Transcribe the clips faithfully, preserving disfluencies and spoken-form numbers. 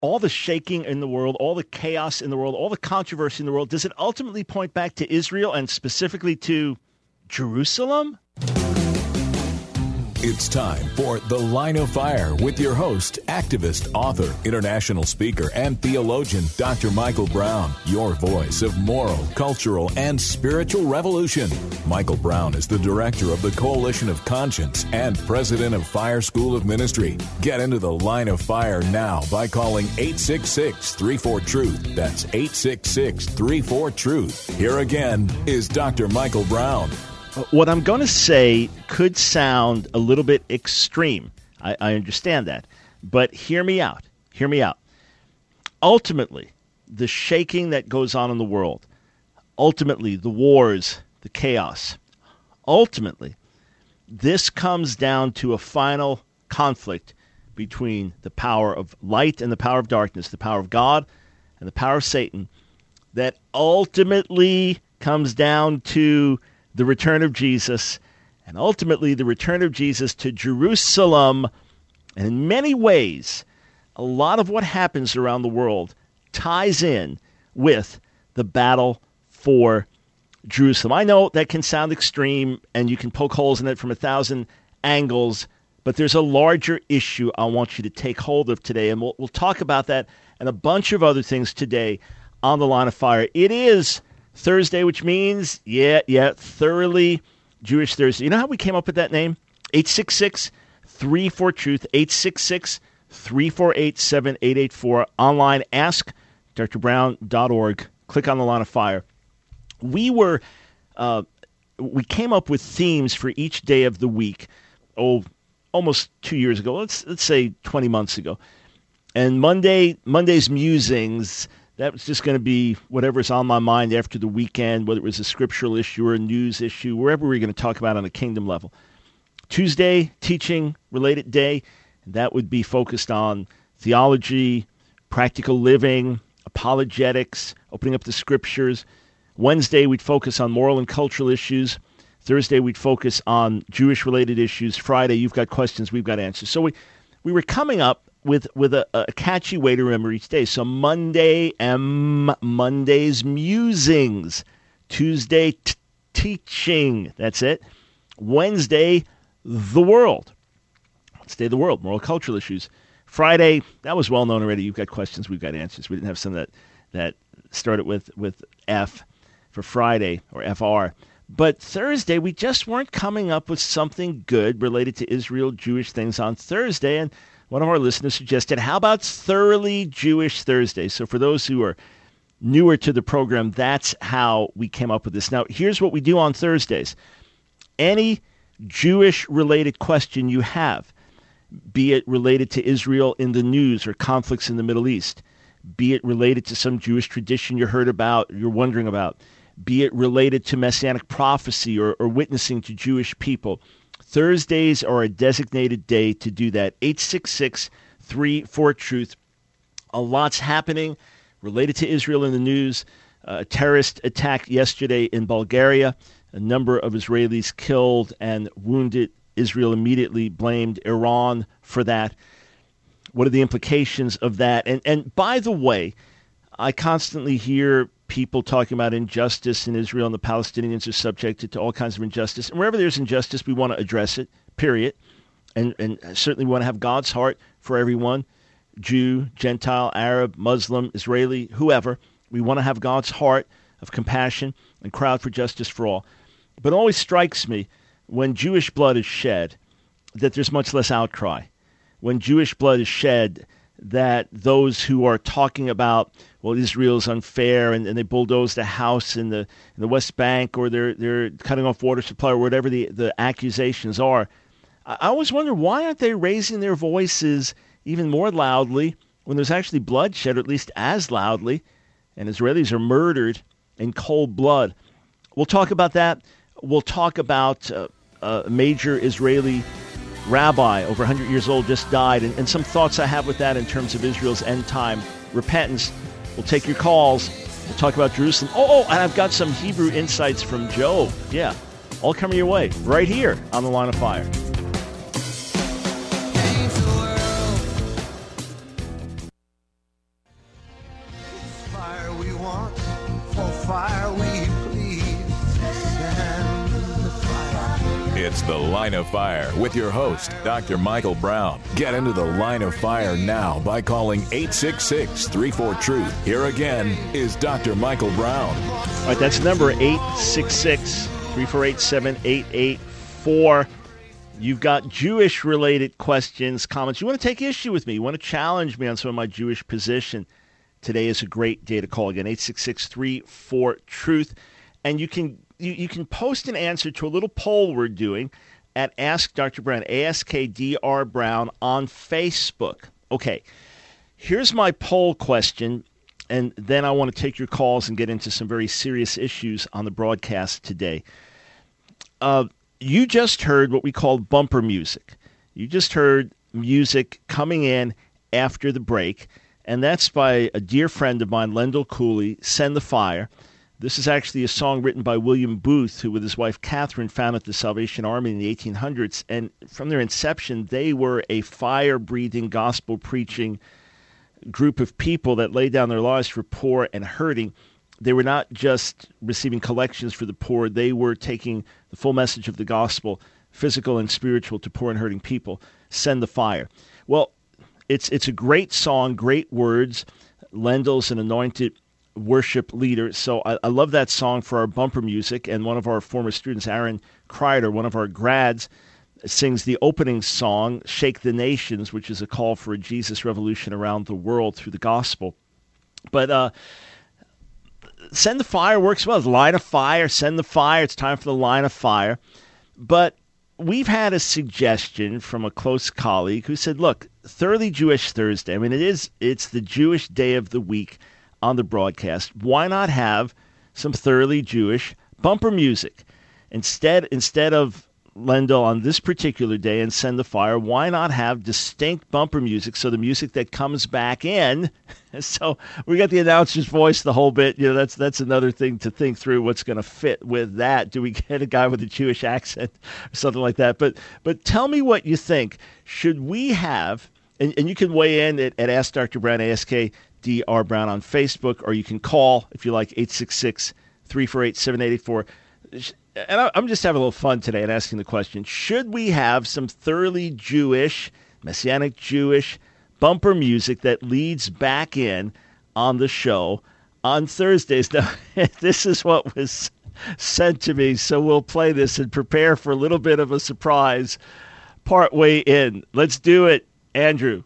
all the shaking in the world, all the chaos in the world, all the controversy in the world, does it ultimately point back to Israel and specifically to Jerusalem? It's time for The Line of Fire with your host, activist, author, international speaker, and theologian, Doctor Michael Brown, your voice of moral, cultural, and spiritual revolution. Michael Brown is the director of the Coalition of Conscience and president of Fire School of Ministry. Get into The Line of Fire now by calling eight six six, three four, TRUTH. That's eight six six, three four, TRUTH. Here again is Doctor Michael Brown. What I'm going to say could sound a little bit extreme. I, I understand that. But hear me out. Hear me out. Ultimately, the shaking that goes on in the world, ultimately, the wars, the chaos, ultimately, this comes down to a final conflict between the power of light and the power of darkness, the power of God and the power of Satan, that ultimately comes down to the return of Jesus, and ultimately the return of Jesus to Jerusalem. And in many ways, a lot of what happens around the world ties in with the battle for Jerusalem. I know that can sound extreme, and you can poke holes in it from a thousand angles, but there's a larger issue I want you to take hold of today, and we'll, we'll talk about that and a bunch of other things today on The Line of Fire. It is Thursday, which means, yeah, yeah, Thoroughly Jewish Thursday. You know how we came up with that name? eight six six, three four, TRUTH, eight six six, three four eight, seven eight eight four. Online, ask d r brown dot org. Click on The Line of Fire. We were, uh, we came up with themes for each day of the week, oh, almost two years ago. Let's let's say twenty months ago. And Monday, Monday's musings, that was just going to be whatever's on my mind after the weekend, whether it was a scriptural issue or a news issue, wherever we're going to talk about on a kingdom level. Tuesday, teaching-related day, and that would be focused on theology, practical living, apologetics, opening up the scriptures. Wednesday, we'd focus on moral and cultural issues. Thursday, we'd focus on Jewish-related issues. Friday, you've got questions, we've got answers. So we, we were coming up with with a, a catchy way to remember each day. So Monday, M, Monday's musings. Tuesday, t- teaching. That's it. Wednesday, the world. Wednesday, the world, moral cultural issues. Friday, that was well known already. You've got questions, we've got answers. We didn't have some that, that started with, with F for Friday or F R. But Thursday, we just weren't coming up with something good related to Israel, Jewish things on Thursday. And one of our listeners suggested, how about Thoroughly Jewish Thursday? So for those who are newer to the program, that's how we came up with this. Now, here's what we do on Thursdays. Any Jewish-related question you have, be it related to Israel in the news or conflicts in the Middle East, be it related to some Jewish tradition you heard about, you're wondering about, be it related to Messianic prophecy or, or witnessing to Jewish people, Thursdays are a designated day to do that. eight six six, three four, TRUTH. A lot's happening related to Israel in the news. Uh, a terrorist attack yesterday in Bulgaria. A number of Israelis killed and wounded. Israel immediately blamed Iran for that. What are the implications of that? And and by the way, I constantly hear people talking about injustice in Israel, and the Palestinians are subjected to all kinds of injustice. And wherever there's injustice, we want to address it, period. And, and certainly we want to have God's heart for everyone, Jew, Gentile, Arab, Muslim, Israeli, whoever. We want to have God's heart of compassion and cry out for justice for all. But it always strikes me when Jewish blood is shed that there's much less outcry. When Jewish blood is shed, that those who are talking about, well, Israel's unfair and, and they bulldozed a house in the in the West Bank, or they're they're cutting off water supply, or whatever the, the accusations are, I, I always wonder, why aren't they raising their voices even more loudly when there's actually bloodshed, or at least as loudly, and Israelis are murdered in cold blood? We'll talk about that. We'll talk about uh, a major Israeli rabbi, over one hundred years old, just died, and, and some thoughts I have with that in terms of Israel's end-time repentance. We'll take your calls. We'll talk about Jerusalem. Oh, and I've got some Hebrew insights from Job. Yeah, all coming your way right here on The Line of Fire. It's The Line of Fire with your host, Doctor Michael Brown. Get into the Line of Fire now by calling eight six six, three four, truth. Here again is Doctor Michael Brown. All right, that's number eight six six, three four eight, seven eight eight four. You've got Jewish-related questions, comments. You want to take issue with me. You want to challenge me on some of my Jewish position. Today is a great day to call. Again, eight six six, three four, truth. And you can you, you can post an answer to a little poll we're doing at Ask Doctor Brown, A S K D R Brown on Facebook. Okay, here's my poll question, and then I want to take your calls and get into some very serious issues on the broadcast today. Uh, you just heard what we call bumper music. You just heard music coming in after the break, and that's by a dear friend of mine, Lendell Cooley, Send the Fire. This is actually a song written by William Booth, who with his wife Catherine founded the Salvation Army in the eighteen hundreds. And from their inception, they were a fire-breathing, gospel-preaching group of people that laid down their lives for poor and hurting. They were not just receiving collections for the poor. They were taking the full message of the gospel, physical and spiritual, to poor and hurting people. Send the Fire. Well, it's it's a great song, great words. Lendell's an anointed worship leader. So I, I love that song for our bumper music. And one of our former students, Aaron Kreider, one of our grads, sings the opening song, Shake the Nations, which is a call for a Jesus revolution around the world through the gospel. But uh, Send the Fire works well. Line of Fire, Send the Fire. It's time for the Line of Fire. But we've had a suggestion from a close colleague who said, look, Thoroughly Jewish Thursday, I mean, it is, it's the Jewish day of the week on the broadcast. Why not have some thoroughly Jewish bumper music? Instead, instead of Lendell on this particular day and Send the Fire, why not have distinct bumper music, so the music that comes back in, so we got the announcer's voice the whole bit, you know, that's that's another thing to think through, what's going to fit with that. Do we get a guy with a Jewish accent or something like that? But but tell me what you think. Should we have, and, and you can weigh in at, at Ask Doctor Brown, A S K D R Brown on Facebook, or you can call, if you like, eight six six, three four eight, seven eight eight four. And I'm just having a little fun today and asking the question, should we have some thoroughly Jewish, Messianic Jewish bumper music that leads back in on the show on Thursdays? Now, this is what was sent to me, so we'll play this and prepare for a little bit of a surprise part way in. Let's do it, Andrew.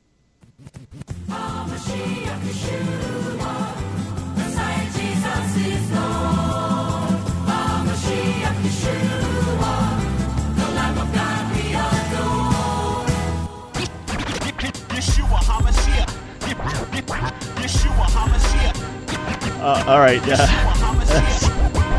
Uh, all right. Uh, that's,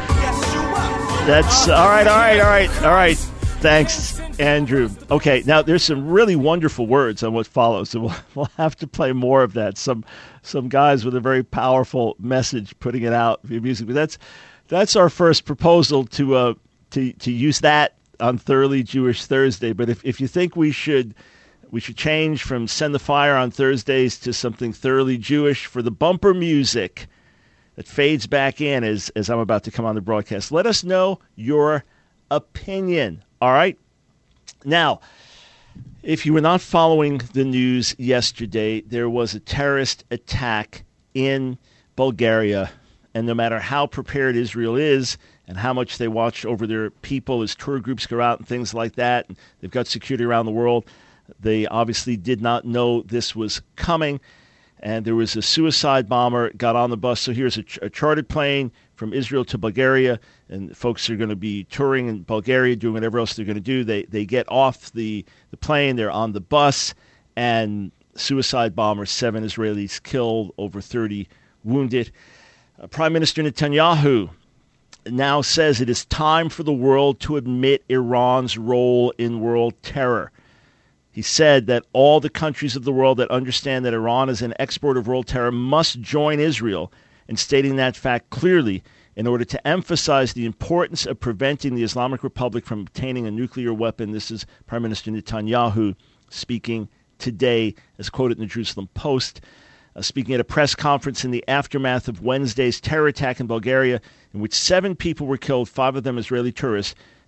that's all right. All right. All right. All right. Thanks, Andrew. Okay. Now there's some really wonderful words on what follows, so we'll, we'll have to play more of that. Some some guys with a very powerful message putting it out via music. But that's that's our first proposal to uh to to use that on Thoroughly Jewish Thursday. But if if you think we should. We should change from Send the Fire on Thursdays to something thoroughly Jewish for the bumper music that fades back in as, as I'm about to come on the broadcast. Let us know your opinion, all right? Now, if you were not following the news yesterday, there was a terrorist attack in Bulgaria, and no matter how prepared Israel is and how much they watch over their people as tour groups go out and things like that, and they've got security around the world, they obviously did not know this was coming, and there was a suicide bomber got on the bus. So here's a, ch- a chartered plane from Israel to Bulgaria, and folks are going to be touring in Bulgaria, doing whatever else they're going to do. They they get off the, the plane, they're on the bus, and suicide bomber, seven Israelis killed, over thirty wounded. Uh, Prime Minister Netanyahu now says it is time for the world to admit Iran's role in world terror. He said that all the countries of the world that understand that Iran is an exporter of world terror must join Israel in stating that fact clearly in order to emphasize the importance of preventing the Islamic Republic from obtaining a nuclear weapon. This is Prime Minister Netanyahu speaking today, as quoted in the Jerusalem Post, uh, speaking at a press conference in the aftermath of Wednesday's terror attack in Bulgaria, in which seven people were killed, five of them Israeli tourists.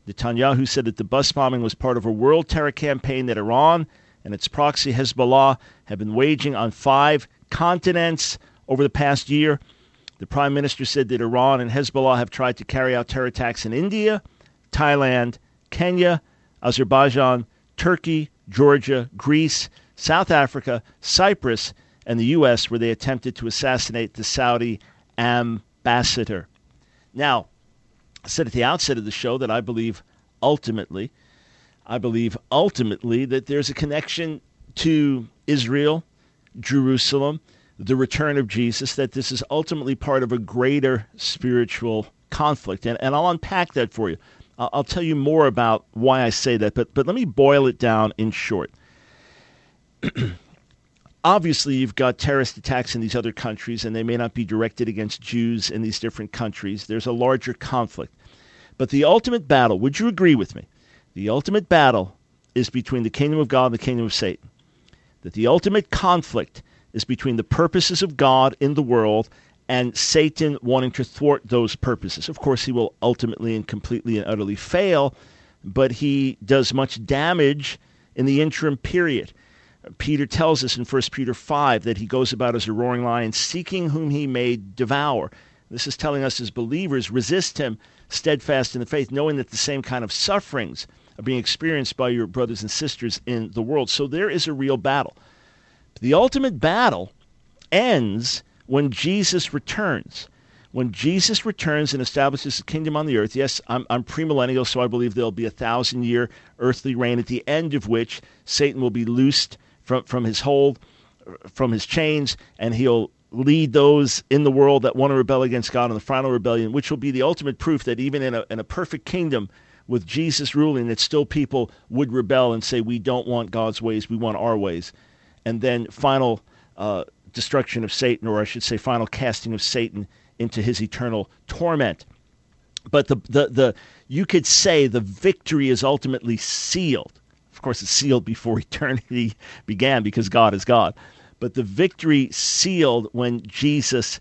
Netanyahu said that the bus bombing was part of a world terror campaign that Iran and its proxy Hezbollah have been waging on five continents over the past year. The prime minister said that Iran and Hezbollah have tried to carry out terror attacks in India, Thailand, Kenya, Azerbaijan, Turkey, Georgia, Greece, South Africa, Cyprus, and the U S, where they attempted to assassinate the Saudi ambassador. Now, I said at the outset of the show that I believe ultimately, I believe ultimately that there's a connection to Israel, Jerusalem, the return of Jesus, that this is ultimately part of a greater spiritual conflict. And, and I'll unpack that for you. I'll, I'll tell you more about why I say that, but, but let me boil it down in short. Obviously, you've got terrorist attacks in these other countries, and they may not be directed against Jews in these different countries. There's a larger conflict. But the ultimate battle, would you agree with me? The ultimate battle is between the kingdom of God and the kingdom of Satan. That the ultimate conflict is between the purposes of God in the world and Satan wanting to thwart those purposes. Of course, he will ultimately and completely and utterly fail, but he does much damage in the interim period. Peter tells us in First Peter five that he goes about as a roaring lion, seeking whom he may devour. This is telling us as believers, resist him steadfast in the faith, knowing that the same kind of sufferings are being experienced by your brothers and sisters in the world. So there is a real battle. The ultimate battle ends when Jesus returns. When Jesus returns and establishes the kingdom on the earth. Yes, I'm, I'm premillennial, so I believe there'll be a thousand-year earthly reign, at the end of which Satan will be loosed from, from his hold, from his chains, and he'll lead those in the world that want to rebel against God in the final rebellion, which will be the ultimate proof that even in a, in a perfect kingdom with Jesus ruling, that still people would rebel and say, we don't want God's ways, we want our ways. And then final uh, destruction of Satan, or I should say final casting of Satan into his eternal torment. But the, the, the you could say the victory is ultimately sealed. Of course, it's sealed before eternity began because God is God. But the victory sealed when Jesus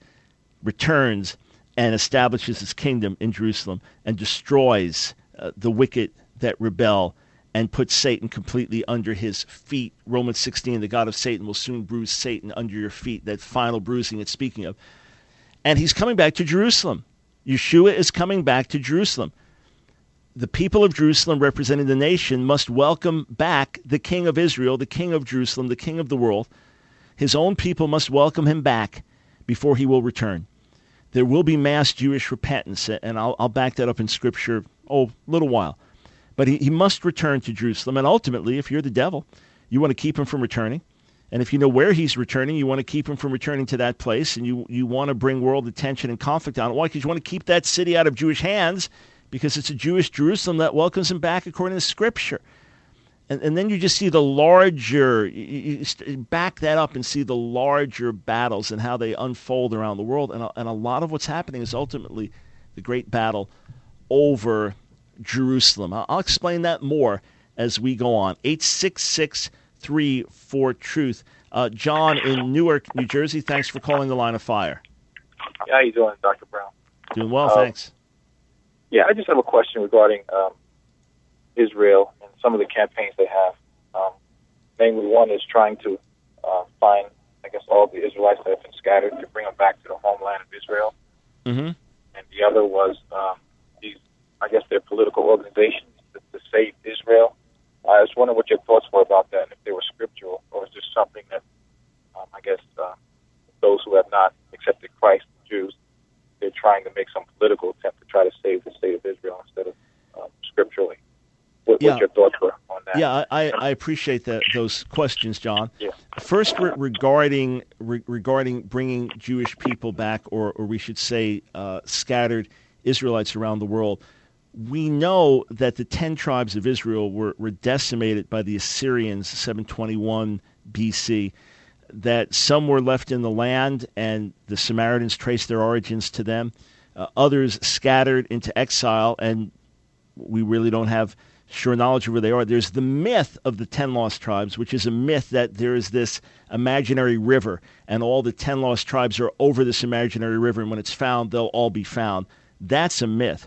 returns and establishes his kingdom in Jerusalem and destroys uh, the wicked that rebel and puts Satan completely under his feet. Romans sixteen, the God of Satan will soon bruise Satan under your feet, that final bruising it's speaking of. And he's coming back to Jerusalem. Yeshua is coming back to Jerusalem. The people of Jerusalem, representing the nation, must welcome back the King of Israel, the King of Jerusalem, the King of the world. His own people must welcome him back before he will return. There will be mass Jewish repentance, and I'll, I'll back that up in Scripture, oh, a little while. But he, he must return to Jerusalem, and ultimately, if you're the devil, you want to keep him from returning. And if you know where he's returning, you want to keep him from returning to that place, and you, you want to bring world attention and conflict on it. Why? Because you want to keep that city out of Jewish hands, because it's a Jewish Jerusalem that welcomes him back according to Scripture. And, and then you just see the larger, you, you back that up and see the larger battles and how they unfold around the world. And a, and a lot of what's happening is ultimately the great battle over Jerusalem. I'll, I'll explain that more as we go on. eight six six, three four, truth. Uh, John in Newark, New Jersey, thanks for calling the Line of Fire. How you doing, Doctor Brown? Doing well, uh, thanks. Yeah, I just have a question regarding um, Israel and some of the campaigns they have. Um, mainly one is trying to uh, find, I guess, all the Israelites that have been scattered to bring them back to the homeland of Israel. Mm-hmm. And the other was um, these, I guess, they're political organizations to, to save Israel. I was wondering what your thoughts were about that, and if they were scriptural, or is this something that, um, I guess, uh, those who have not accepted Christ, Jews, they're trying to make some political attempt to try to save the state of Israel instead of um, scripturally. What, yeah. what your thoughts were on that? Yeah, I, I appreciate that, those questions, John. Yeah. First, re- regarding re- regarding bringing Jewish people back, or, or we should say uh, scattered Israelites around the world, we know that the ten tribes of Israel were, were decimated by the Assyrians, seven twenty-one B C, that some were left in the land, and the Samaritans traced their origins to them. Uh, others scattered into exile, and we really don't have sure knowledge of where they are. There's the myth of the ten lost tribes, which is a myth that there is this imaginary river, and all the ten lost tribes are over this imaginary river, and when it's found, they'll all be found. That's a myth.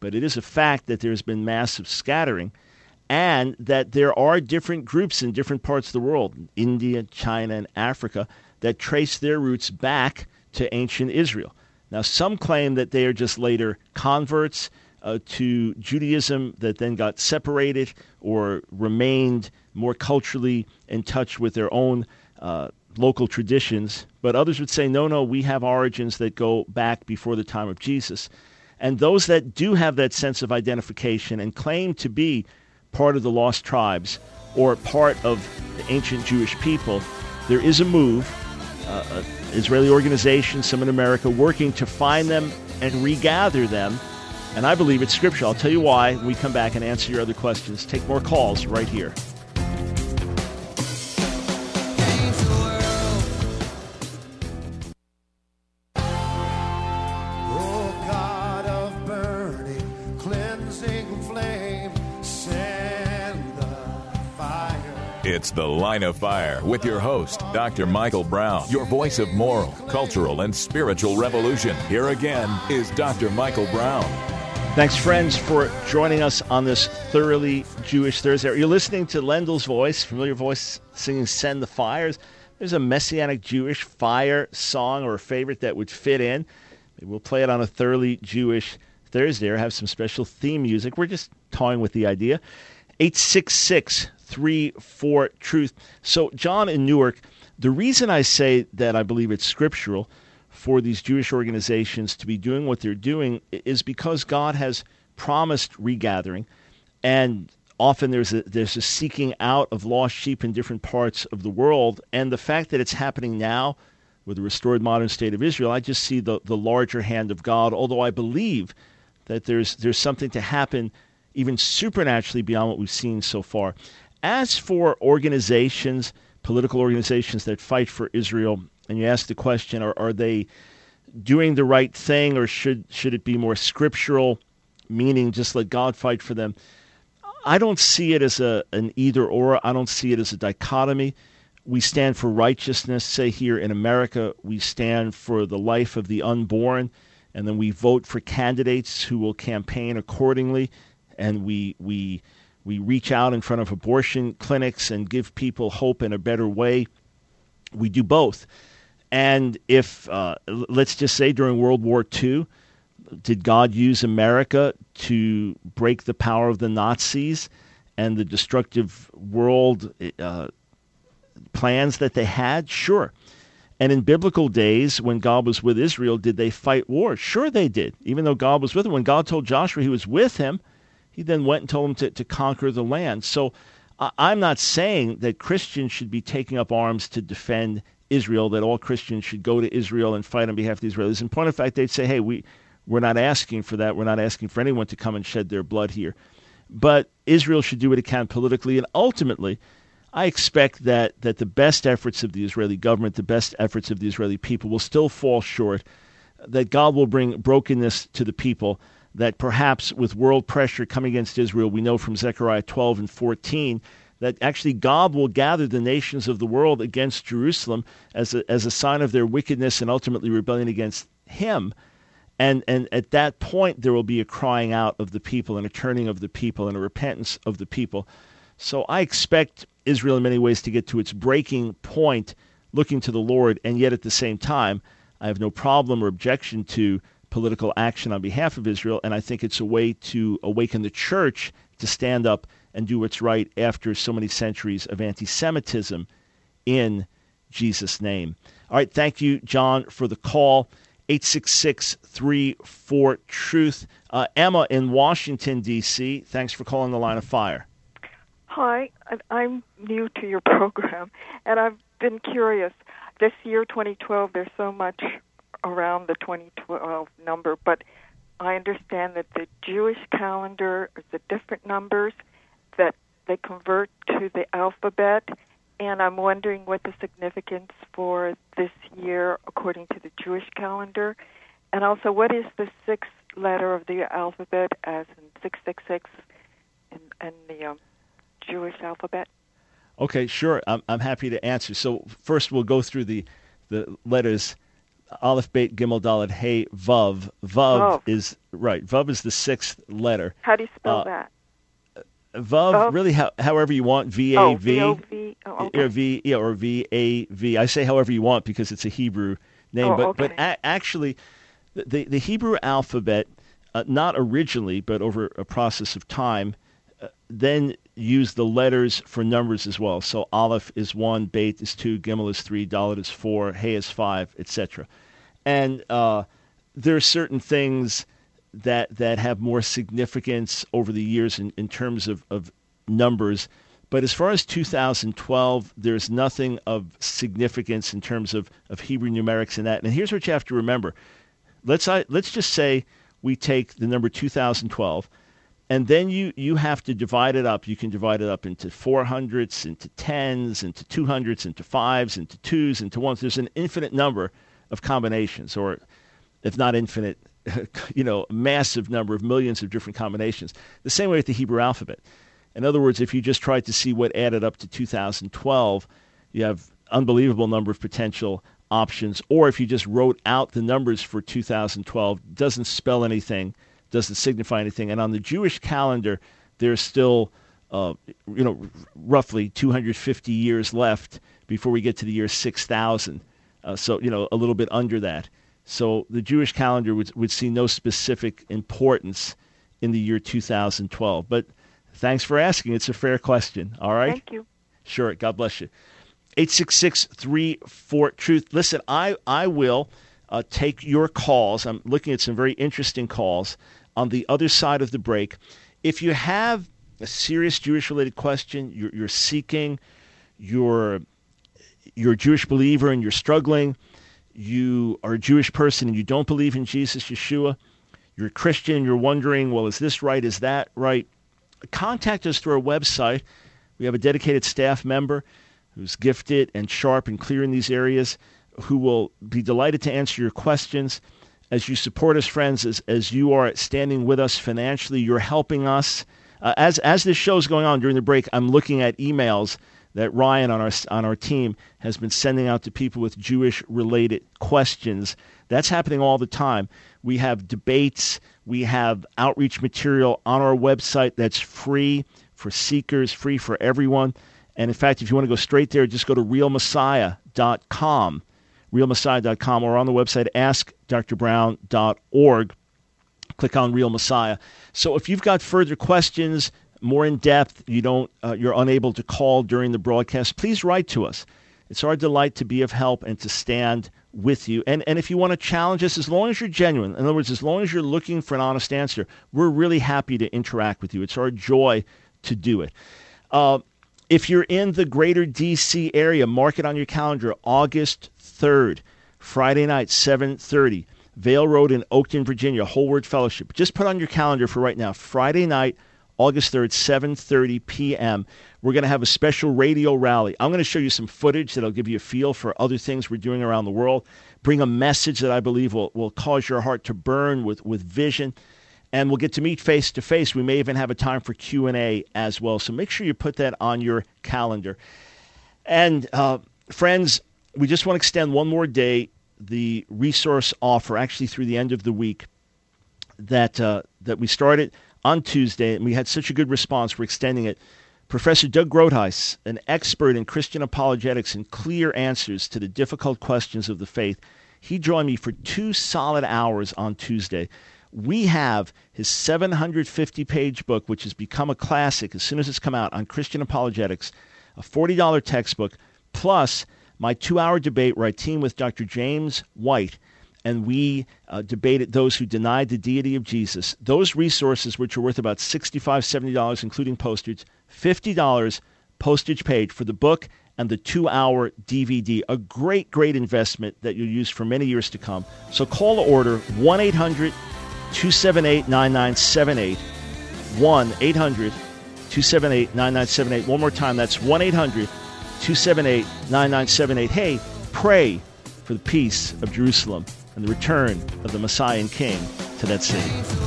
but it is a fact that there's been massive scattering, and that there are different groups in different parts of the world, India, China, and Africa, that trace their roots back to ancient Israel. Now, some claim that they are just later converts uh, to Judaism that then got separated or remained more culturally in touch with their own uh, local traditions. But others would say, no, no, we have origins that go back before the time of Jesus. And those that do have that sense of identification and claim to be part of the lost tribes or part of the ancient Jewish people, there is a move, uh, an Israeli organization, some in America, working to find them and regather them. And I believe it's scriptural. I'll tell you why when we come back and answer your other questions. Take more calls right here. It's The Line of Fire with your host, Doctor Michael Brown, your voice of moral, cultural, and spiritual revolution. Here again is Doctor Michael Brown. Thanks, friends, for joining us on this Thoroughly Jewish Thursday. You're listening to Lendel's voice, familiar voice, singing Send the Fires. There's a Messianic Jewish fire song or a favorite that would fit in. Maybe we'll play it on a Thoroughly Jewish Thursday or have some special theme music. We're just toying with the idea. eight six six, three four, truth. So, John in Newark, the reason I say that I believe it's scriptural for these Jewish organizations to be doing what they're doing is because God has promised regathering, and often there's a there's a seeking out of lost sheep in different parts of the world, and the fact that it's happening now with the restored modern state of Israel, I just see the, the larger hand of God, although I believe that there's there's something to happen even supernaturally beyond what we've seen so far. As for organizations, political organizations that fight for Israel, and you ask the question, are, are they doing the right thing, or should should it be more scriptural, meaning just let God fight for them? I don't see it as a an either or. I don't see it as a dichotomy. We stand for righteousness, say here in America. We stand for the life of the unborn, and then we vote for candidates who will campaign accordingly, and we we we reach out in front of abortion clinics and give people hope in a better way. We do both. And if, uh, let's just say during World War Two, did God use America to break the power of the Nazis and the destructive world uh, plans that they had? Sure. And in biblical days, when God was with Israel, did they fight wars? Sure they did, even though God was with them. When God told Joshua he was with him, he then went and told him to, to conquer the land. So uh, I'm not saying that Christians should be taking up arms to defend Israel, that all Christians should go to Israel and fight on behalf of the Israelis. In point of fact, they'd say, hey, we, we're not asking for that. We're not asking for anyone to come and shed their blood here. But Israel should do what it can politically. And ultimately, I expect that, that the best efforts of the Israeli government, the best efforts of the Israeli people will still fall short, that God will bring brokenness to the people, that perhaps with world pressure coming against Israel, we know from Zechariah twelve and fourteen, that actually God will gather the nations of the world against Jerusalem as a, as a sign of their wickedness and ultimately rebellion against him. And and at that point, there will be a crying out of the people and a turning of the people and a repentance of the people. So I expect Israel in many ways to get to its breaking point, looking to the Lord, and yet at the same time, I have no problem or objection to political action on behalf of Israel, and I think it's a way to awaken the church to stand up and do what's right after so many centuries of anti-Semitism in Jesus' name. All right, thank you, John, for the call. eight six six, three four, truth. Uh, Emma in Washington, D C, thanks for calling the Line of Fire. Hi, I'm new to your program, and I've been curious. This year, twenty twelve, there's so much around the twenty twelve number, but I understand that the Jewish calendar is the different numbers that they convert to the alphabet, and I'm wondering what the significance for this year according to the Jewish calendar, and also what is the sixth letter of the alphabet as in six six six in, in the um, Jewish alphabet? Okay, sure. I'm I'm happy to answer. So first we'll go through the, the letters. Aleph, Bet, Gimel, Dalet, Hey, Vav. Vav Vav. is, right, Vav is the sixth letter. How do you spell Uh, that? Vav, Vav? really, how, however you want, V A Oh, V. V O V. Oh, okay. Or V, yeah, or V A V. I say however you want because it's a Hebrew name. Oh, but okay. but a- actually, the, the, the Hebrew alphabet, uh, not originally, but over a process of time, uh, then used the letters for numbers as well. So Aleph is one, Bet is two, Gimel is three, Dalet is four, Hey is five, et cetera. And uh, there are certain things that that have more significance over the years in, in terms of, of numbers. But as far as two thousand twelve, there's nothing of significance in terms of, of Hebrew numerics in that. And here's what you have to remember. Let's uh, let's just say we take the number two thousand twelve, and then you, you have to divide it up. You can divide it up into four hundredths, into tens, into two hundredths, into fives, into twos, into ones. There's an infinite number of combinations, or if not infinite, you know, a massive number of millions of different combinations. The same way with the Hebrew alphabet. In other words, if you just tried to see what added up to two thousand twelve, you have unbelievable number of potential options. Or if you just wrote out the numbers for two thousand twelve, doesn't spell anything, doesn't signify anything. And on the Jewish calendar, there's still, uh, you know, roughly two hundred fifty years left before we get to the year six thousand. Uh, so, you know, a little bit under that. So the Jewish calendar would, would see no specific importance in the year two thousand twelve. But thanks for asking. It's a fair question. All right? Thank you. Sure. God bless you. eight six six, three four, truth. Listen, I, I will uh, take your calls. I'm looking at some very interesting calls on the other side of the break. If you have a serious Jewish-related question, you're, you're seeking, you're, you're a Jewish believer and you're struggling, you are a Jewish person and you don't believe in Jesus, Yeshua, you're a Christian and you're wondering, well, is this right? Is that right? Contact us through our website. We have a dedicated staff member who's gifted and sharp and clear in these areas, who will be delighted to answer your questions. As you support us, friends, as, as you are standing with us financially, you're helping us. Uh, as as this show is going on during the break, I'm looking at emails that Ryan on our on our team has been sending out to people with Jewish-related questions. That's happening all the time. We have debates. We have outreach material on our website that's free for seekers, free for everyone. And in fact, if you want to go straight there, just go to real messiah dot com, real messiah dot com, or on the website ask dr brown dot org. Click on Real Messiah. So if you've got further questions, more in depth, you don't, uh, you're unable to call during the broadcast, please write to us. It's our delight to be of help and to stand with you. And and if you want to challenge us, as long as you're genuine, in other words, as long as you're looking for an honest answer, we're really happy to interact with you. It's our joy to do it. Uh, if you're in the greater D C area, mark it on your calendar, August third, Friday night, seven thirty, Vale Road in Oakton, Virginia, Whole Word Fellowship. Just put on your calendar for right now, Friday night, August third, seven thirty p.m. We're going to have a special radio rally. I'm going to show you some footage that'll give you a feel for other things we're doing around the world, bring a message that I believe will, will cause your heart to burn with, with vision, and we'll get to meet face-to-face. We may even have a time for Q and A as well, so make sure you put that on your calendar. And, uh, friends, we just want to extend one more day the resource offer, actually through the end of the week, that uh, that we started on Tuesday, and we had such a good response, we're extending it. Professor Doug Groothuis, an expert in Christian apologetics and clear answers to the difficult questions of the faith, he joined me for two solid hours on Tuesday. We have his seven hundred fifty page book, which has become a classic as soon as it's come out, on Christian apologetics, a forty dollars textbook, plus my two-hour debate where I team with Doctor James White, and we uh, debated those who denied the deity of Jesus. Those resources, which are worth about sixty-five dollars, seventy dollars, including postage, fifty dollars postage paid for the book and the two-hour D V D. A great, great investment that you'll use for many years to come. So call or order one eight hundred two seven eight nine nine seven eight, one eight hundred two seven eight nine nine seven eight. One more time, that's one eight hundred two seven eight nine nine seven eight. Hey, pray for the peace of Jerusalem and the return of the Messiah and King to that city.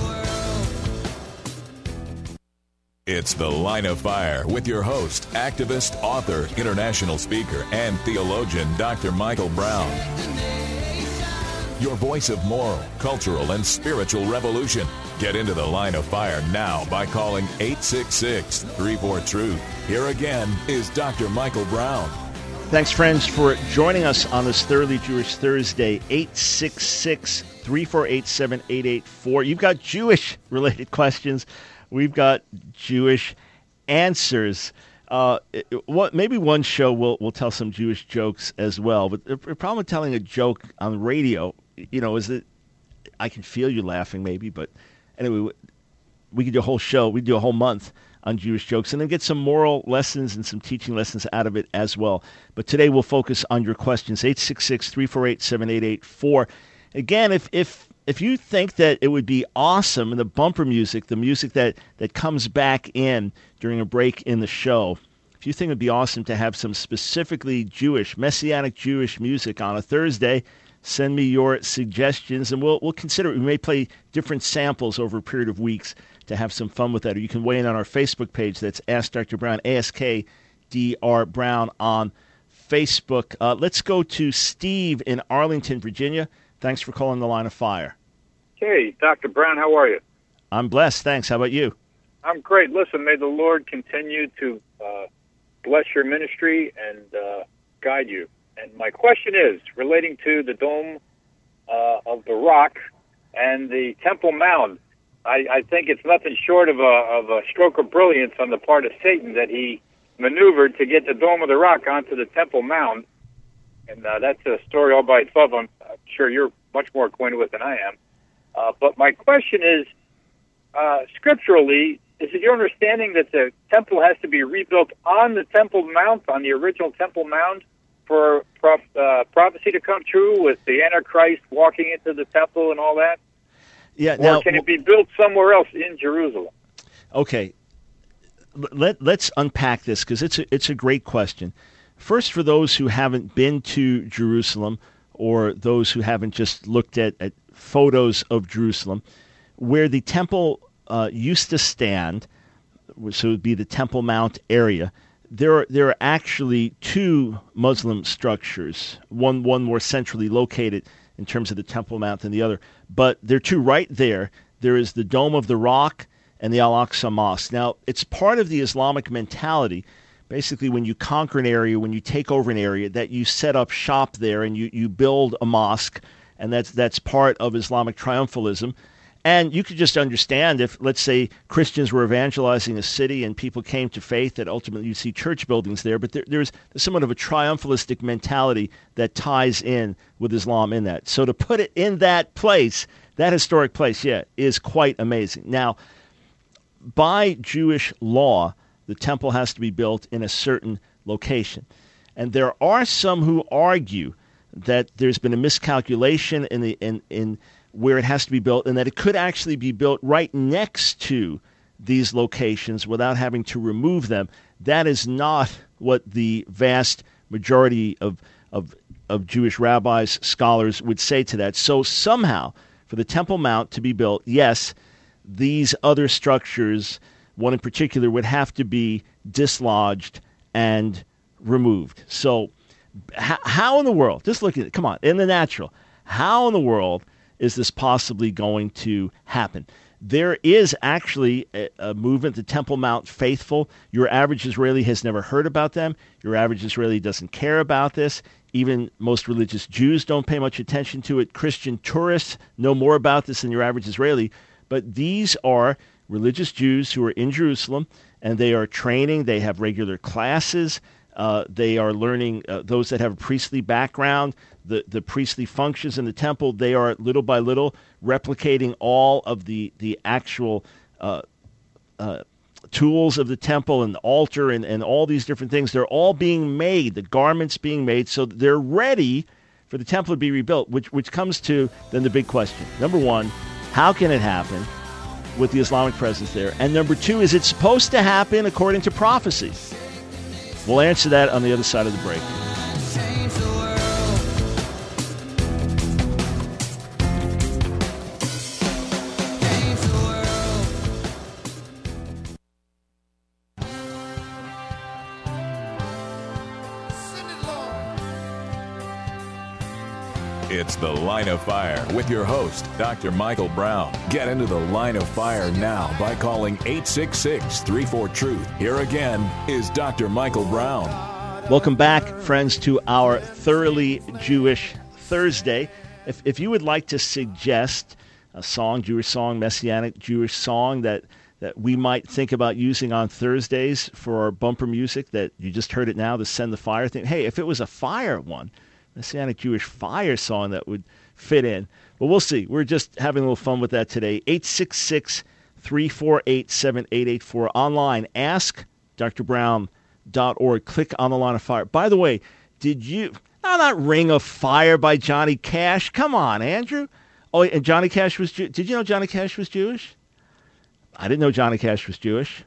It's The Line of Fire with your host, activist, author, international speaker, and theologian, Doctor Michael Brown. your voice of moral, cultural, and spiritual revolution. Get into the line of fire now by calling eight six six, three four, truth. Here again is Doctor Michael Brown. Thanks, friends, for joining us on this Thoroughly Jewish Thursday. eight six six, three four eight, seven eight eight four. You've got Jewish-related questions. We've got Jewish answers. Uh, what maybe one show will will tell some Jewish jokes as well. But the problem with telling a joke on radio, you know, is that I can feel you laughing, maybe. But anyway, we could do a whole show. We could do a whole month on Jewish jokes, and then get some moral lessons and some teaching lessons out of it as well. But today we'll focus on your questions. eight six six, three four eight, seven eight eight four. Again, if if if you think that it would be awesome, and the bumper music, the music that, that comes back in during a break in the show, if you think it would be awesome to have some specifically Jewish, Messianic Jewish music on a Thursday, send me your suggestions, and we'll we'll consider it. We may play different samples over a period of weeks to have some fun with that. Or you can weigh in on our Facebook page. That's Ask Doctor Brown, A S K D R Brown on Facebook. Uh, let's go to Steve in Arlington, Virginia. Thanks for calling the Line of Fire. Hey, Doctor Brown, how are you? I'm blessed, thanks. How about you? I'm great. Listen, may the Lord continue to uh, bless your ministry and uh, guide you. And my question is relating to the Dome uh, of the Rock and the Temple Mount. I, I think it's nothing short of a, of a stroke of brilliance on the part of Satan that he maneuvered to get the Dome of the Rock onto the Temple Mount. And uh, that's a story all by itself. I'm, I'm sure you're much more acquainted with than I am. Uh, but my question is, uh, scripturally, is it your understanding that the temple has to be rebuilt on the Temple Mount, on the original Temple Mount, for prof, uh, prophecy to come true with the Antichrist walking into the temple and all that? Yeah. Or now, can it be built somewhere else in Jerusalem? Okay. Let, let's unpack this, because it's a, it's a great question. First, for those who haven't been to Jerusalem, or those who haven't just looked at, at photos of Jerusalem, where the temple uh, used to stand, so it would be the Temple Mount area, there are, there are actually two Muslim structures, one one more centrally located in terms of the Temple Mount than the other. But there are two right there. There is the Dome of the Rock and the Al-Aqsa Mosque. Now, it's part of the Islamic mentality, basically when you conquer an area, when you take over an area, that you set up shop there and you, you build a mosque, and that's that's part of Islamic triumphalism. And you could just understand if, let's say, Christians were evangelizing a city and people came to faith, that ultimately you see church buildings there. But there, there's, there's somewhat of a triumphalistic mentality that ties in with Islam in that. So to put it in that place, that historic place, yeah, is quite amazing. Now, by Jewish law, the temple has to be built in a certain location. And there are some who argue that there's been a miscalculation in the in, in where it has to be built, and that it could actually be built right next to these locations without having to remove them. That is not what the vast majority of of, of Jewish rabbis, scholars would say to that. So somehow, for the Temple Mount to be built, yes, these other structures, one in particular, would have to be dislodged and removed. So h- how in the world, just look at it, come on, in the natural, how in the world is this possibly going to happen? There is actually a, a movement, the Temple Mount Faithful. Your average Israeli has never heard about them. Your average Israeli doesn't care about this. Even most religious Jews don't pay much attention to it. Christian tourists know more about this than your average Israeli. But these are religious Jews who are in Jerusalem, and they are training. They have regular classes. Uh, they are learning, uh, those that have a priestly background, the, the priestly functions in the temple. They are little by little replicating all of the, the actual uh, uh, tools of the temple and the altar and, and all these different things. They're all being made, the garments being made, so that they're ready for the temple to be rebuilt, which, which comes to then the big question. Number one, how can it happen with the Islamic presence there? And number two, is it supposed to happen according to prophecy? We'll answer that on the other side of the break. It's The Line of Fire with your host, Doctor Michael Brown. Get into the line of fire now by calling eight six six, three four, truth. Here again is Doctor Michael Brown. Welcome back, friends, to our Thoroughly Jewish Thursday. If, if you would like to suggest a song, Jewish song, Messianic Jewish song that, that we might think about using on Thursdays for our bumper music that you just heard it now, the Send the Fire thing. Hey, if it was a fire one, Messianic Jewish fire song that would fit in. But we'll see. We're just having a little fun with that today. eight six six, three four eight, seven eight eight four. Online, ask dr brown dot org. Click on the Line of Fire. By the way, did you... Oh, not Ring of Fire by Johnny Cash. Come on, Andrew. Oh, and Johnny Cash was Jew- Did you know Johnny Cash was Jewish? I didn't know Johnny Cash was Jewish.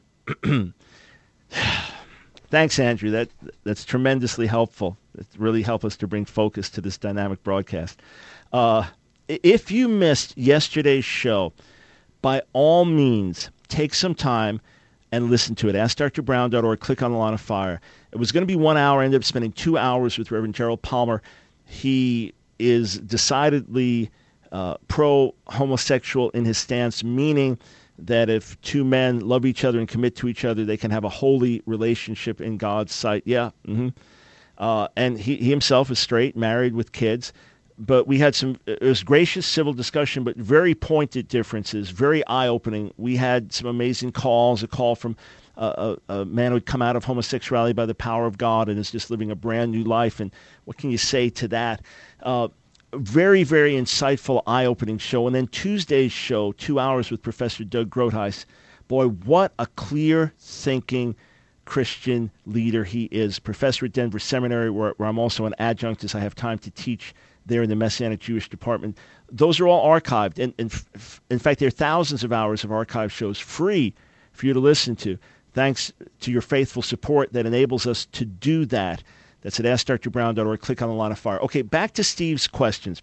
Thanks, Andrew. That That's tremendously helpful. It really helped us to bring focus to this dynamic broadcast. Uh, if you missed yesterday's show, by all means, take some time and listen to it. ask dr brown dot org. Click on the Line of Fire. It was going to be one hour. I ended up spending two hours with Reverend Gerald Palmer. He is decidedly uh, pro-homosexual in his stance, meaning that if two men love each other and commit to each other, they can have a holy relationship in God's sight. Yeah. Mm-hmm. Uh, and he, he himself is straight, married with kids. But we had some, it was gracious civil discussion, but very pointed differences, very eye-opening. We had some amazing calls, a call from uh, a, a man who had come out of homosexuality by the power of God and is just living a brand new life. And what can you say to that? Uh, very, very insightful, eye-opening show. And then Tuesday's show, two hours with Professor Doug Groothuis. Boy, what a clear-thinking Christian leader he is. Professor at Denver Seminary, where, where I'm also an adjunct as I have time to teach there in the Messianic Jewish department. Those are all archived. And, and f- in fact, there are thousands of hours of archive shows free for you to listen to. Thanks to your faithful support that enables us to do that. That's at ask dr brown dot org. Click on the Line of Fire. Okay, back to Steve's questions.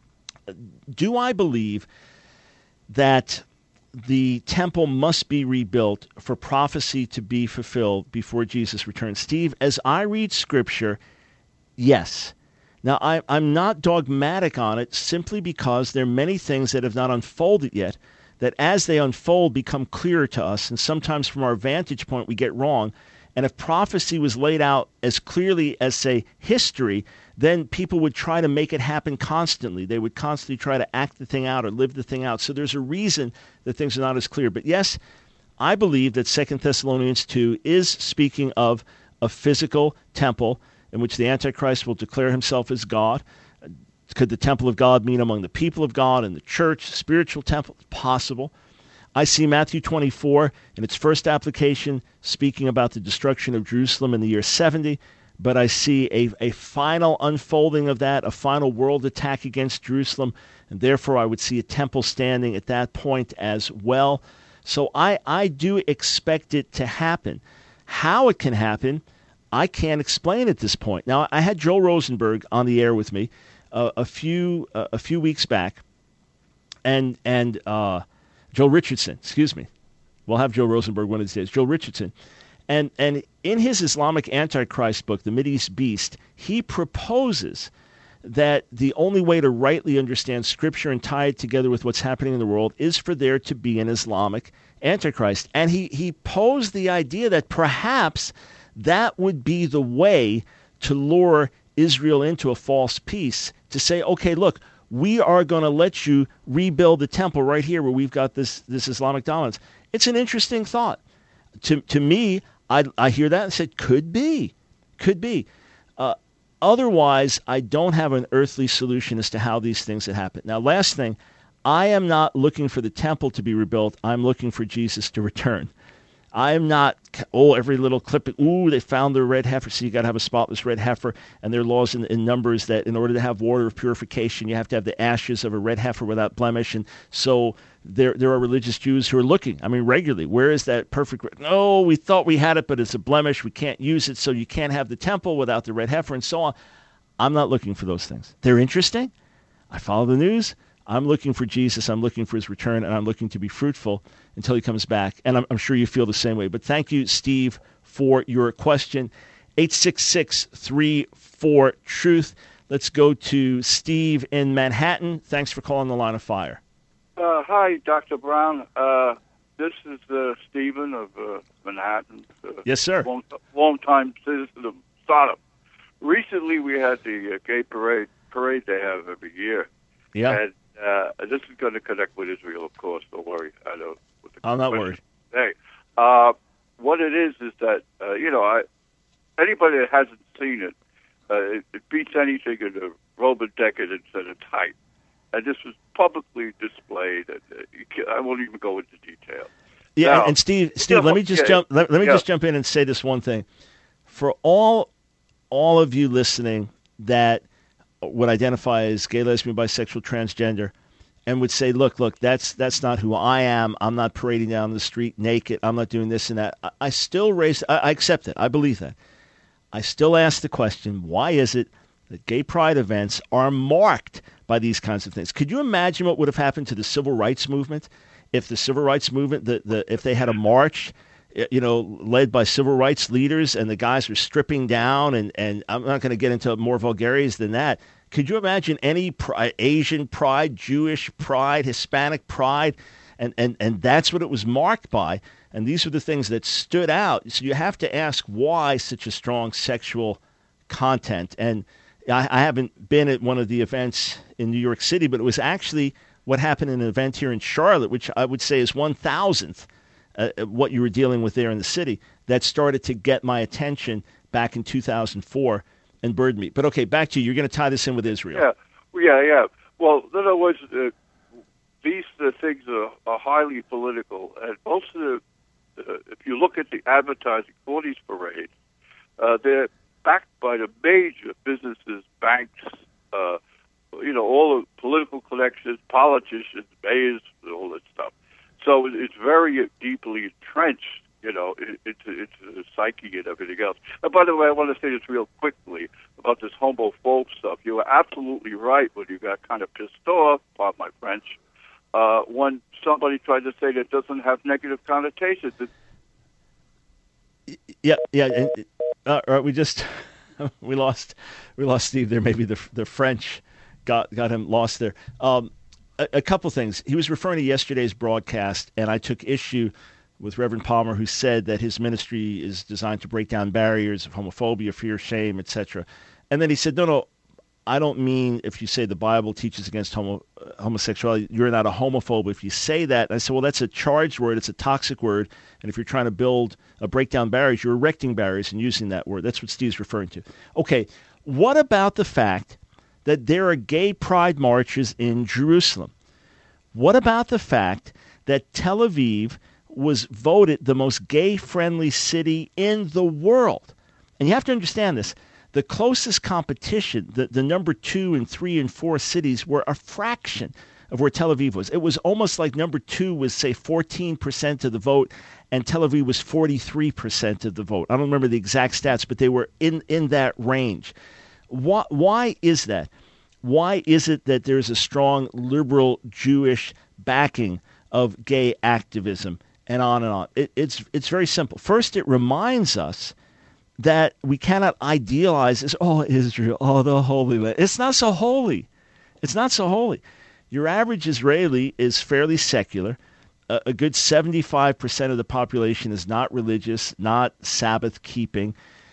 Do I believe that the temple must be rebuilt for prophecy to be fulfilled before Jesus returns? Steve, as I read Scripture, yes. Now, I, I'm not dogmatic on it simply because there are many things that have not unfolded yet that as they unfold become clearer to us, and sometimes from our vantage point we get wrong. And if prophecy was laid out as clearly as, say, history, then people would try to make it happen constantly. They would constantly try to act the thing out or live the thing out. So there's a reason that things are not as clear. But yes, I believe that Second Thessalonians two is speaking of a physical temple in which the Antichrist will declare himself as God. Could the temple of God mean among the people of God and the church, spiritual temple? It's possible. I see Matthew twenty-four in its first application speaking about the destruction of Jerusalem in the year seventy, but I see a, a final unfolding of that, a final world attack against Jerusalem, and therefore I would see a temple standing at that point as well. So I, I do expect it to happen. How it can happen, I can't explain at this point. Now, I had Joel Rosenberg on the air with me uh, a few uh, a few weeks back, and and uh, Joe Richardson, excuse me. We'll have Joe Rosenberg one of these days. Joe Richardson. And and in his Islamic Antichrist book, The Mideast Beast, he proposes that the only way to rightly understand Scripture and tie it together with what's happening in the world is for there to be an Islamic Antichrist. And he, he posed the idea that perhaps that would be the way to lure Israel into a false peace, to say, okay, look, we are going to let you rebuild the temple right here where we've got this, this Islamic dominance. It's an interesting thought. To to me, I, I hear that and said, could be, could be. Uh, otherwise, I don't have an earthly solution as to how these things had happened. Now, last thing, I am not looking for the temple to be rebuilt. I'm looking for Jesus to return. I am not, oh, every little clip, ooh, they found their red heifer. So you got to have a spotless red heifer, and there are laws in, in Numbers that in order to have water of purification, you have to have the ashes of a red heifer without blemish. And so there there are religious Jews who are looking, I mean, regularly, where is that perfect? No, we thought we had it, but it's a blemish. We can't use it, so you can't have the temple without the red heifer and so on. I'm not looking for those things. They're interesting. I follow the news. I'm looking for Jesus. I'm looking for his return, and I'm looking to be fruitful until he comes back. And I'm, I'm sure you feel the same way. But thank you, Steve, for your question. eight six six, three four, truth. Let's go to Steve in Manhattan. Thanks for calling the Line of Fire. Uh, hi, Doctor Brown. Uh, this is uh, Stephen of uh, Manhattan. Uh, Yes, sir. Long, long-time citizen of Sodom. Recently, we had the uh, gay parade parade they have every year. Yeah, And uh, this is going to connect with Israel, of course. Don't worry. I know. What the I'm not question worried. is. Hey, uh, what it is is that, uh, you know, I, anybody that hasn't seen it, uh, it, it beats anything in the Roman decadence at its height. And this was publicly displayed. And, uh, you can, I won't even go into detail. Yeah, Now, and, and Steve, Steve, yeah, let me just yeah, jump. Let, let me yeah. just jump in and say this one thing: for all, all of you listening that would identify as gay, lesbian, bisexual, transgender, and would say, "Look, look, that's that's not who I am. I'm not parading down the street naked. I'm not doing this and that." I, I still raise. I, I accept it. I believe that. I still ask the question: why is it that gay pride events are marked by these kinds of things? Could you imagine what would have happened to the civil rights movement if the civil rights movement, the, the if they had a march, you know, led by civil rights leaders, and the guys were stripping down, and, and I'm not going to get into more vulgarities than that. Could you imagine any pride, Asian pride, Jewish pride, Hispanic pride, and, and, and that's what it was marked by, and these are the things that stood out. So you have to ask why such a strong sexual content. And I, I haven't been at one of the events in New York City, but it was actually what happened in an event here in Charlotte, which I would say is one thousandth uh, what you were dealing with there in the city, that started to get my attention back in two thousand four and Bird Meat. But okay, back to you. You're going to tie this in with Israel. Yeah, yeah, yeah. Well, in other words, uh, these uh, things are, are highly political, and most of the, uh, if you look at the advertising for these parades, uh, they're backed by the major businesses, banks, uh, you know, all the political connections, politicians, mayors, all that stuff. So it's very deeply entrenched, you know, it, it's it's the psyche and everything else. And by the way, I want to say this real quickly about this homophobe stuff. You were absolutely right when you got kind of pissed off, pardon my French, uh, when somebody tried to say that it doesn't have negative connotations. It, Yeah, yeah. And, uh, all right, we just we lost we lost Steve there. Maybe the the French got got him lost there. Um, a, a couple things. He was referring to yesterday's broadcast, and I took issue with Reverend Palmer, who said that his ministry is designed to break down barriers of homophobia, fear, shame, et cetera. And then he said, "No, no, I don't mean if you say the Bible teaches against homo, uh, homosexuality, you're not a homophobe if you say that." And I said, "Well, that's a charged word. It's a toxic word. And if you're trying to build a break down barriers, you're erecting barriers and using that word." That's what Steve's referring to. Okay, what about the fact that there are gay pride marches in Jerusalem? What about the fact that Tel Aviv was voted the most gay-friendly city in the world? And you have to understand this. The closest competition, the, the number two and three and four cities, were a fraction of where Tel Aviv was. It was almost like number two was, say, fourteen percent of the vote, and Tel Aviv was forty-three percent of the vote. I don't remember the exact stats, but they were in, in that range. Why, why is that? Why is it that there's a strong liberal Jewish backing of gay activism, and on and on? It, it's it's very simple. First, it reminds us that we cannot idealize this, oh, Israel, oh, the Holy Land. It's not so holy. It's not so holy. Your average Israeli is fairly secular. A, a good seventy-five percent of the population is not religious, not Sabbath-keeping.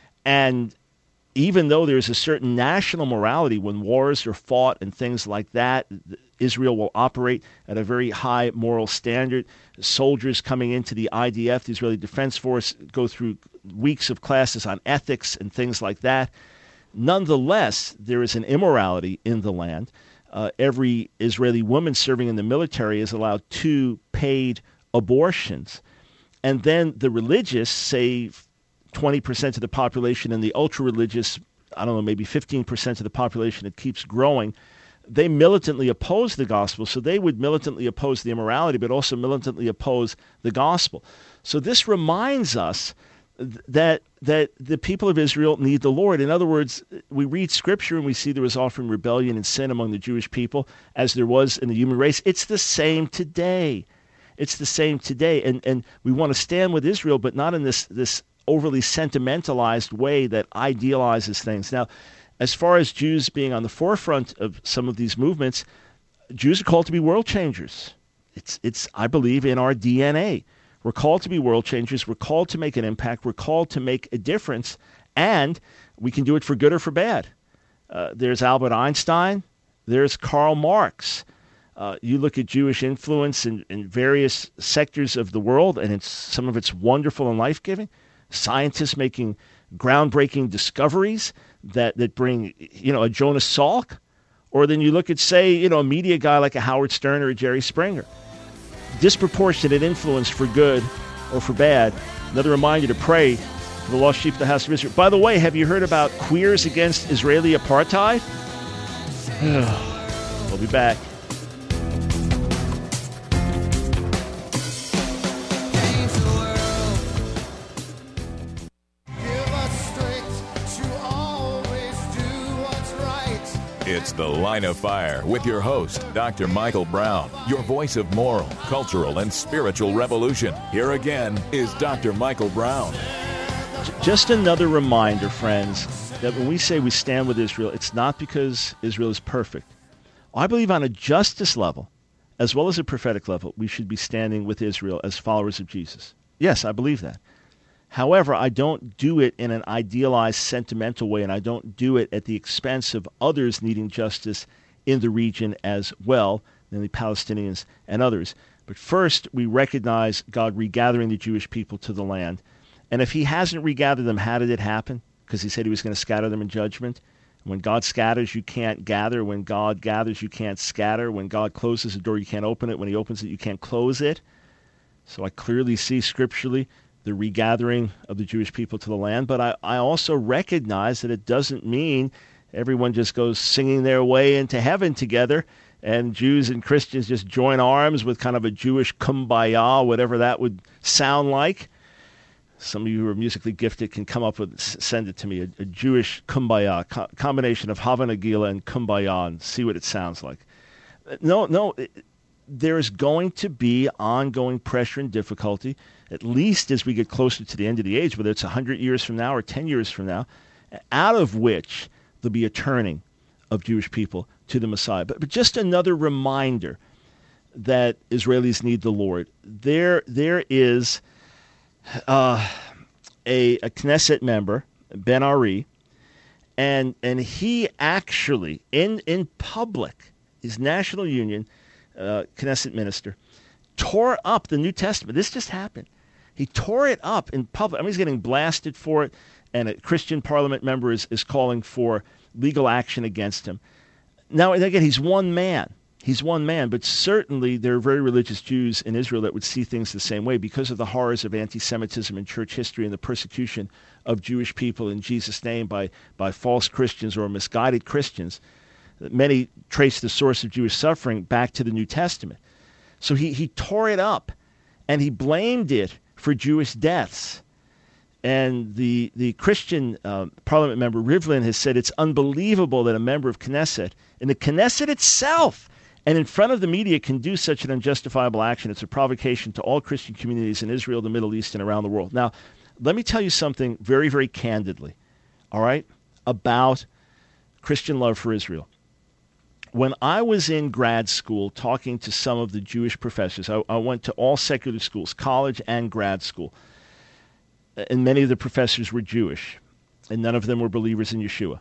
And even though there's a certain national morality when wars are fought and things like that, Israel will operate at a very high moral standard. Soldiers coming into the I D F, the Israeli Defense Force, go through weeks of classes on ethics and things like that. Nonetheless, there is an immorality in the land. Uh, every Israeli woman serving in the military is allowed two paid abortions. And then the religious, say twenty percent of the population, and the ultra-religious, I don't know, maybe fifteen percent of the population, it keeps growing, they militantly oppose the gospel. So they would militantly oppose the immorality, but also militantly oppose the gospel. So this reminds us that that the people of Israel need the Lord. In other words, we read Scripture and we see there was often rebellion and sin among the Jewish people, as there was in the human race. It's the same today. It's the same today. And and we want to stand with Israel, but not in this this overly sentimentalized way that idealizes things. Now, as far as Jews being on the forefront of some of these movements, Jews are called to be world changers. It's, it's, I believe, in our D N A. We're called to be world changers. We're called to make an impact. We're called to make a difference, and we can do it for good or for bad. Uh, there's Albert Einstein. There's Karl Marx. Uh, you look at Jewish influence in, in various sectors of the world, and it's some of it's wonderful and life-giving. Scientists making groundbreaking discoveries that, that bring, you know, a Jonas Salk. Or then you look at, say, you know, a media guy like a Howard Stern or a Jerry Springer. Disproportionate influence for good or for bad. Another reminder to pray for the lost sheep of the house of Israel. By the way, have you heard about queers against Israeli apartheid? We'll be back. It's The Line of Fire with your host, Doctor Michael Brown, your voice of moral, cultural, and spiritual revolution. Here again is Doctor Michael Brown. Just another reminder, friends, that when we say we stand with Israel, it's not because Israel is perfect. I believe on a justice level, as well as a prophetic level, we should be standing with Israel as followers of Jesus. Yes, I believe that. However, I don't do it in an idealized, sentimental way, and I don't do it at the expense of others needing justice in the region as well, namely Palestinians and others. But first, we recognize God regathering the Jewish people to the land. And if he hasn't regathered them, how did it happen? Because he said he was going to scatter them in judgment. When God scatters, you can't gather. When God gathers, you can't scatter. When God closes a door, you can't open it. When he opens it, you can't close it. So I clearly see scripturally the regathering of the Jewish people to the land. But I, I also recognize that it doesn't mean everyone just goes singing their way into heaven together and Jews and Christians just join arms with kind of a Jewish kumbaya, whatever that would sound like. Some of you who are musically gifted can come up with, send it to me, a, a Jewish kumbaya, co- combination of Hava Nagila and kumbaya, and see what it sounds like. No, no, it, there's going to be ongoing pressure and difficulty, at least as we get closer to the end of the age, whether it's one hundred years from now or ten years from now, out of which there'll be a turning of Jewish people to the Messiah. But, but just another reminder that Israelis need the Lord. There, there is uh, a, a Knesset member, Ben Ari, and and he actually, in, in public, his National Union uh, Knesset minister, tore up the New Testament. This just happened. He tore it up in public. I mean, he's getting blasted for it, and a Christian parliament member is, is calling for legal action against him. Now, again, he's one man. He's one man, but certainly there are very religious Jews in Israel that would see things the same way because of the horrors of anti-Semitism in church history and the persecution of Jewish people in Jesus' name by, by false Christians or misguided Christians. Many trace the source of Jewish suffering back to the New Testament. So he, he tore it up, and he blamed it for Jewish deaths. And the the Christian uh, parliament member, Rivlin, has said it's unbelievable that a member of Knesset, in the Knesset itself, and in front of the media, can do such an unjustifiable action. It's a provocation to all Christian communities in Israel, the Middle East, and around the world. Now, let me tell you something very, very candidly, all right, about Christian love for Israel. When I was in grad school talking to some of the Jewish professors, I, I went to all secular schools, college and grad school, and many of the professors were Jewish, and none of them were believers in Yeshua.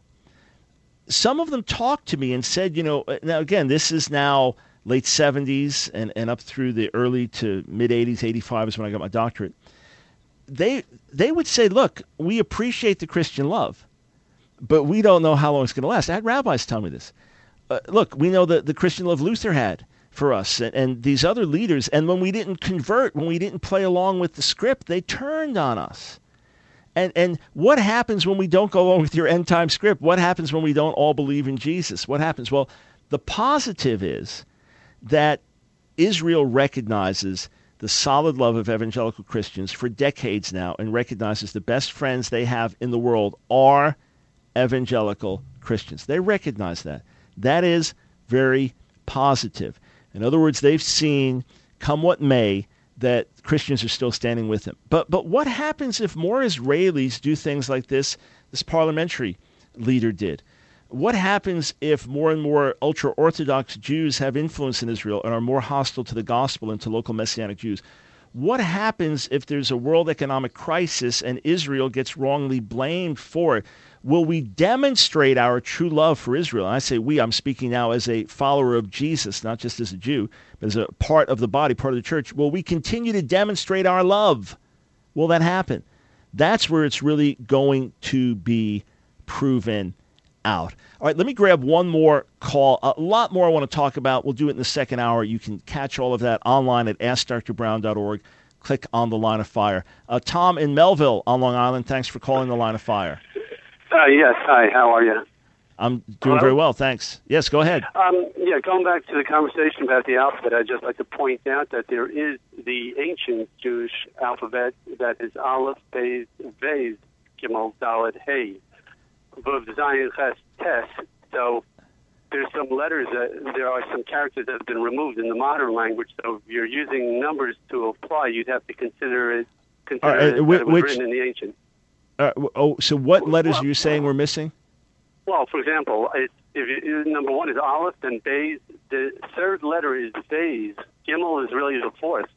Some of them talked to me and said, you know, now again, this is now late seventies and, and up through the early to mid-eighties, eighty-five is when I got my doctorate. They, they would say, look, we appreciate the Christian love, but we don't know how long it's going to last. I had rabbis tell me this. Uh, look, we know that the Christian love Luther had for us and, and these other leaders, and when we didn't convert, when we didn't play along with the script, they turned on us. And and what happens when we don't go along with your end-time script? What happens when we don't all believe in Jesus? What happens? Well, the positive is that Israel recognizes the solid love of evangelical Christians for decades now and recognizes the best friends they have in the world are evangelical Christians. They recognize that. That is very positive. In other words, they've seen, come what may, that Christians are still standing with them. But but what happens if more Israelis do things like this, this parliamentary leader did? what happens if more and more ultra-Orthodox Jews have influence in Israel and are more hostile to the gospel and to local Messianic Jews? What happens if there's a world economic crisis and Israel gets wrongly blamed for it? Will we demonstrate our true love for Israel? And I say we, I'm speaking now as a follower of Jesus, not just as a Jew, but as a part of the body, part of the church. Will we continue to demonstrate our love? Will that happen? That's where it's really going to be proven out. All right, let me grab one more call. A lot more I want to talk about. We'll do it in the second hour. You can catch all of that online at ask dr brown dot org. Click on the Line of Fire. Uh, Tom in Melville on Long Island, thanks for calling the Line of Fire. Uh, yes, hi, how are you? I'm doing Hello? very well, thanks. Yes, go ahead. Um, yeah, going back to the conversation about the alphabet, I'd just like to point out that there is the ancient Jewish alphabet that is Aleph, Beis, Vez, Gimel, Dalet, Hey, Vav, Zayin, Ches, Tes. So there's some letters, that, there are some characters that have been removed in the modern language, so if you're using numbers to apply, you'd have to consider it, consider right, uh, it, which, that it was written in the ancient. Uh, oh, so what letters are you saying we're missing? Well, for example, it, if you, number one is Aleph, then Beis. The third letter is Beis. Gimel is really the fourth.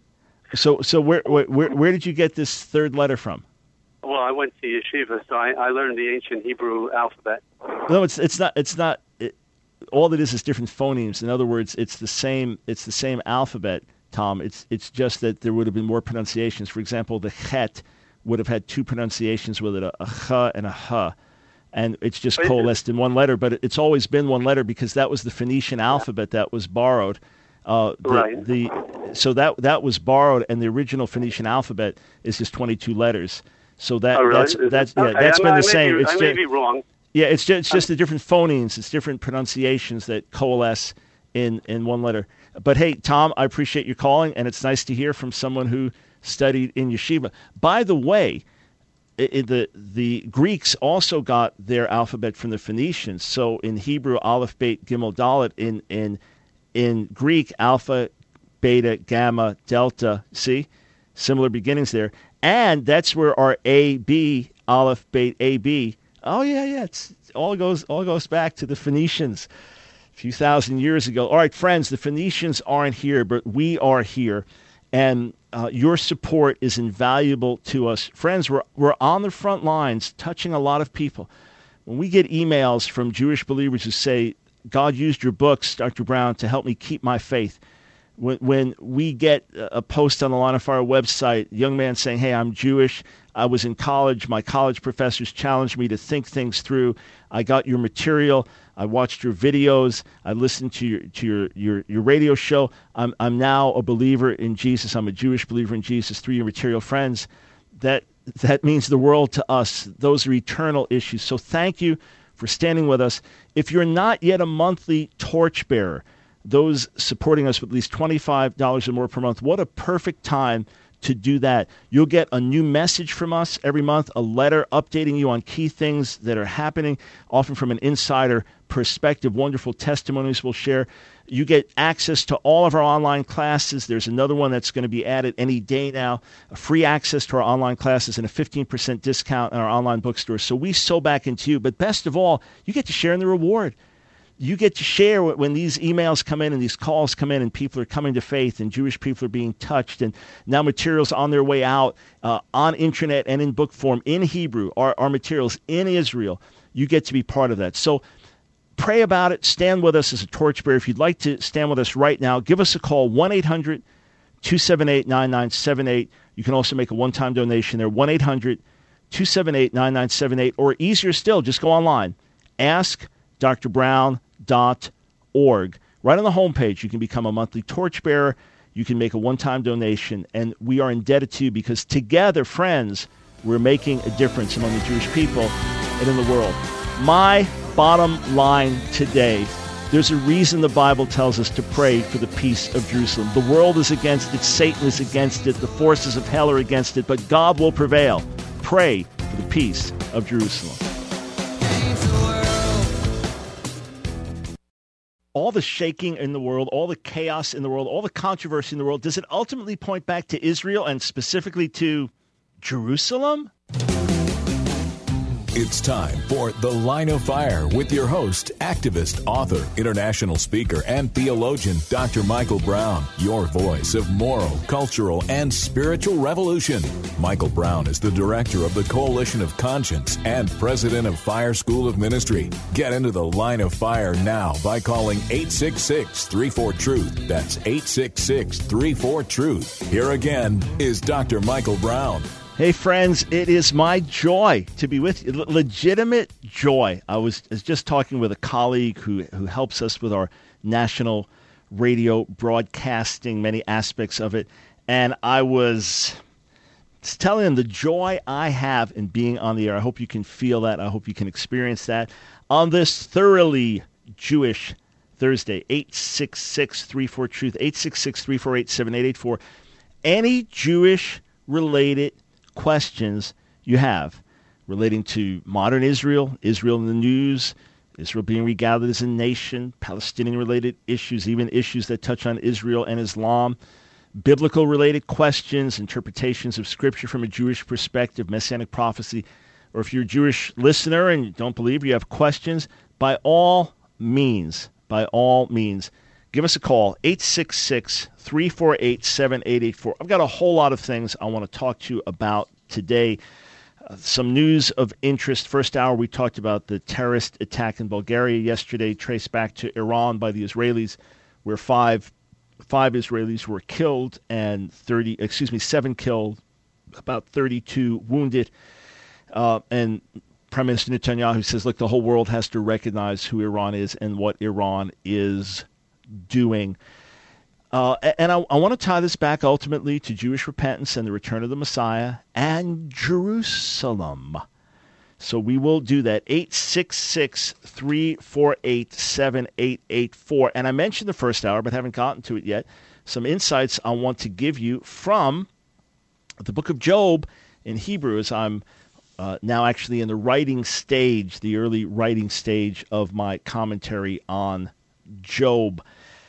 So, so where, where, where did you get this third letter from? Well, I went to yeshiva, so I, I learned the ancient Hebrew alphabet. No, it's it's not. It's not. It, all it is is different phonemes. In other words, it's the same. It's the same alphabet, Tom. It's it's just that there would have been more pronunciations. For example, the chet would have had two pronunciations with it, a, a ch and a h, and it's just coalesced in one letter. But it's always been one letter because that was the Phoenician alphabet that was borrowed. Uh, the, right. The so that that was borrowed, and the original Phoenician alphabet is just twenty-two letters. So that oh, really? that's that's yeah, okay. that's I, been I the same. Be, it's I just, may be wrong. Yeah, it's just, it's just the different phonemes. It's different pronunciations that coalesce in, in one letter. But hey, Tom, I appreciate you calling, and it's nice to hear from someone who studied in yeshiva. By the way, it, it, the the Greeks also got their alphabet from the Phoenicians. So in Hebrew, Aleph, Beit, Gimel, Dalet. In in in Greek, Alpha, Beta, Gamma, Delta. See, similar beginnings there. And that's where our A, B, Aleph, Beit, A, B. Oh yeah, yeah. It's it all goes all goes back to the Phoenicians a few thousand years ago. All right, friends, the Phoenicians aren't here, but we are here, and uh, your support is invaluable to us, friends. We're we're on the front lines, touching a lot of people. When we get emails from Jewish believers who say, "God used your books, Doctor Brown, to help me keep my faith." When, when we get a post on the Line of Fire website, a young man saying, hey, I'm Jewish, I was in college, my college professors challenged me to think things through, I got your material, I watched your videos, I listened to your to your, your, your radio show, I'm, I'm now a believer in Jesus, I'm a Jewish believer in Jesus through your material. Friends, that, that means the world to us. Those are eternal issues. So thank you for standing with us. If you're not yet a monthly torchbearer, those supporting us with at least twenty-five dollars or more per month, what a perfect time to do that. You'll get a new message from us every month, a letter updating you on key things that are happening, often from an insider perspective, wonderful testimonies we'll share. You get access to all of our online classes. There's another one that's going to be added any day now, a free access to our online classes and a fifteen percent discount in our online bookstore. So we sow back into you. But best of all, you get to share in the reward. You get to share when these emails come in and these calls come in and people are coming to faith and Jewish people are being touched and now materials on their way out uh, on internet and in book form in Hebrew, our, our materials in Israel. You get to be part of that. So pray about it. Stand with us as a torchbearer. If you'd like to stand with us right now, give us a call, one eight hundred two seven eight nine nine seven eight. You can also make a one-time donation there, one eight hundred two seven eight nine nine seven eight. Or easier still, just go online, ask dr brown dot org. Right on the homepage, you can become a monthly torchbearer. You can make a one-time donation, and we are indebted to you because together, friends, we're making a difference among the Jewish people and in the world. My bottom line today, there's a reason the Bible tells us to pray for the peace of Jerusalem. The world is against it. Satan is against it. The forces of hell are against it, but God will prevail. Pray for the peace of Jerusalem. All the shaking in the world, all the chaos in the world, all the controversy in the world, does it ultimately point back to Israel and specifically to Jerusalem? It's time for The Line of Fire with your host, activist, author, international speaker, and theologian, Doctor Michael Brown, your voice of moral, cultural, and spiritual revolution. Michael Brown is the director of the Coalition of Conscience and president of Fire School of Ministry. Get into The Line of Fire now by calling eight six six, three four, truth. That's eight six six, three four, truth. Here again is Doctor Michael Brown. Hey, friends, it is my joy to be with you. L- legitimate joy. I was, was just talking with a colleague who, who helps us with our national radio broadcasting, many aspects of it, and I was telling him the joy I have in being on the air. I hope you can feel that. I hope you can experience that on this thoroughly Jewish Thursday. eight six six, three four, truth, eight six six, three four eight, seven eight eight four. Any Jewish-related questions you have relating to modern Israel, Israel in the news, Israel being regathered as a nation, Palestinian-related issues, even issues that touch on Israel and Islam, biblical-related questions, interpretations of Scripture from a Jewish perspective, Messianic prophecy, or if you're a Jewish listener and you don't believe you have questions, by all means, by all means, give us a call, eight six six, three four eight, seven eight eight four. I've got a whole lot of things I want to talk to you about today. Uh, some news of interest. First hour, we talked about the terrorist attack in Bulgaria yesterday, traced back to Iran by the Israelis, where five five Israelis were killed and thirty, excuse me, seven killed, about thirty-two wounded. Uh, and Prime Minister Netanyahu says, look, the whole world has to recognize who Iran is and what Iran is doing. Uh, and I, I want to tie this back ultimately to Jewish repentance and the return of the Messiah and Jerusalem. So we will do that. eight six six, three four eight, seven eight eight four. And I mentioned the first hour, but haven't gotten to it yet. Some insights I want to give you from the book of Job in Hebrew, as I'm uh, now actually in the writing stage, the early writing stage of my commentary on Job.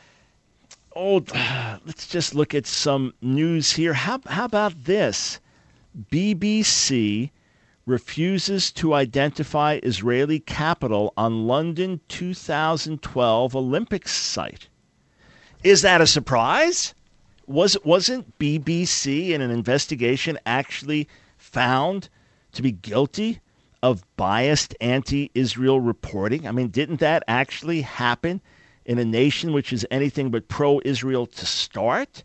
Oh, let's just look at some news here. How, how about this? B B C refuses to identify Israeli capital on London two thousand twelve Olympics site. Is that a surprise? Was, wasn't B B C in an investigation actually found to be guilty of biased anti-Israel reporting? I mean, didn't that actually happen in a nation which is anything but pro-Israel to start?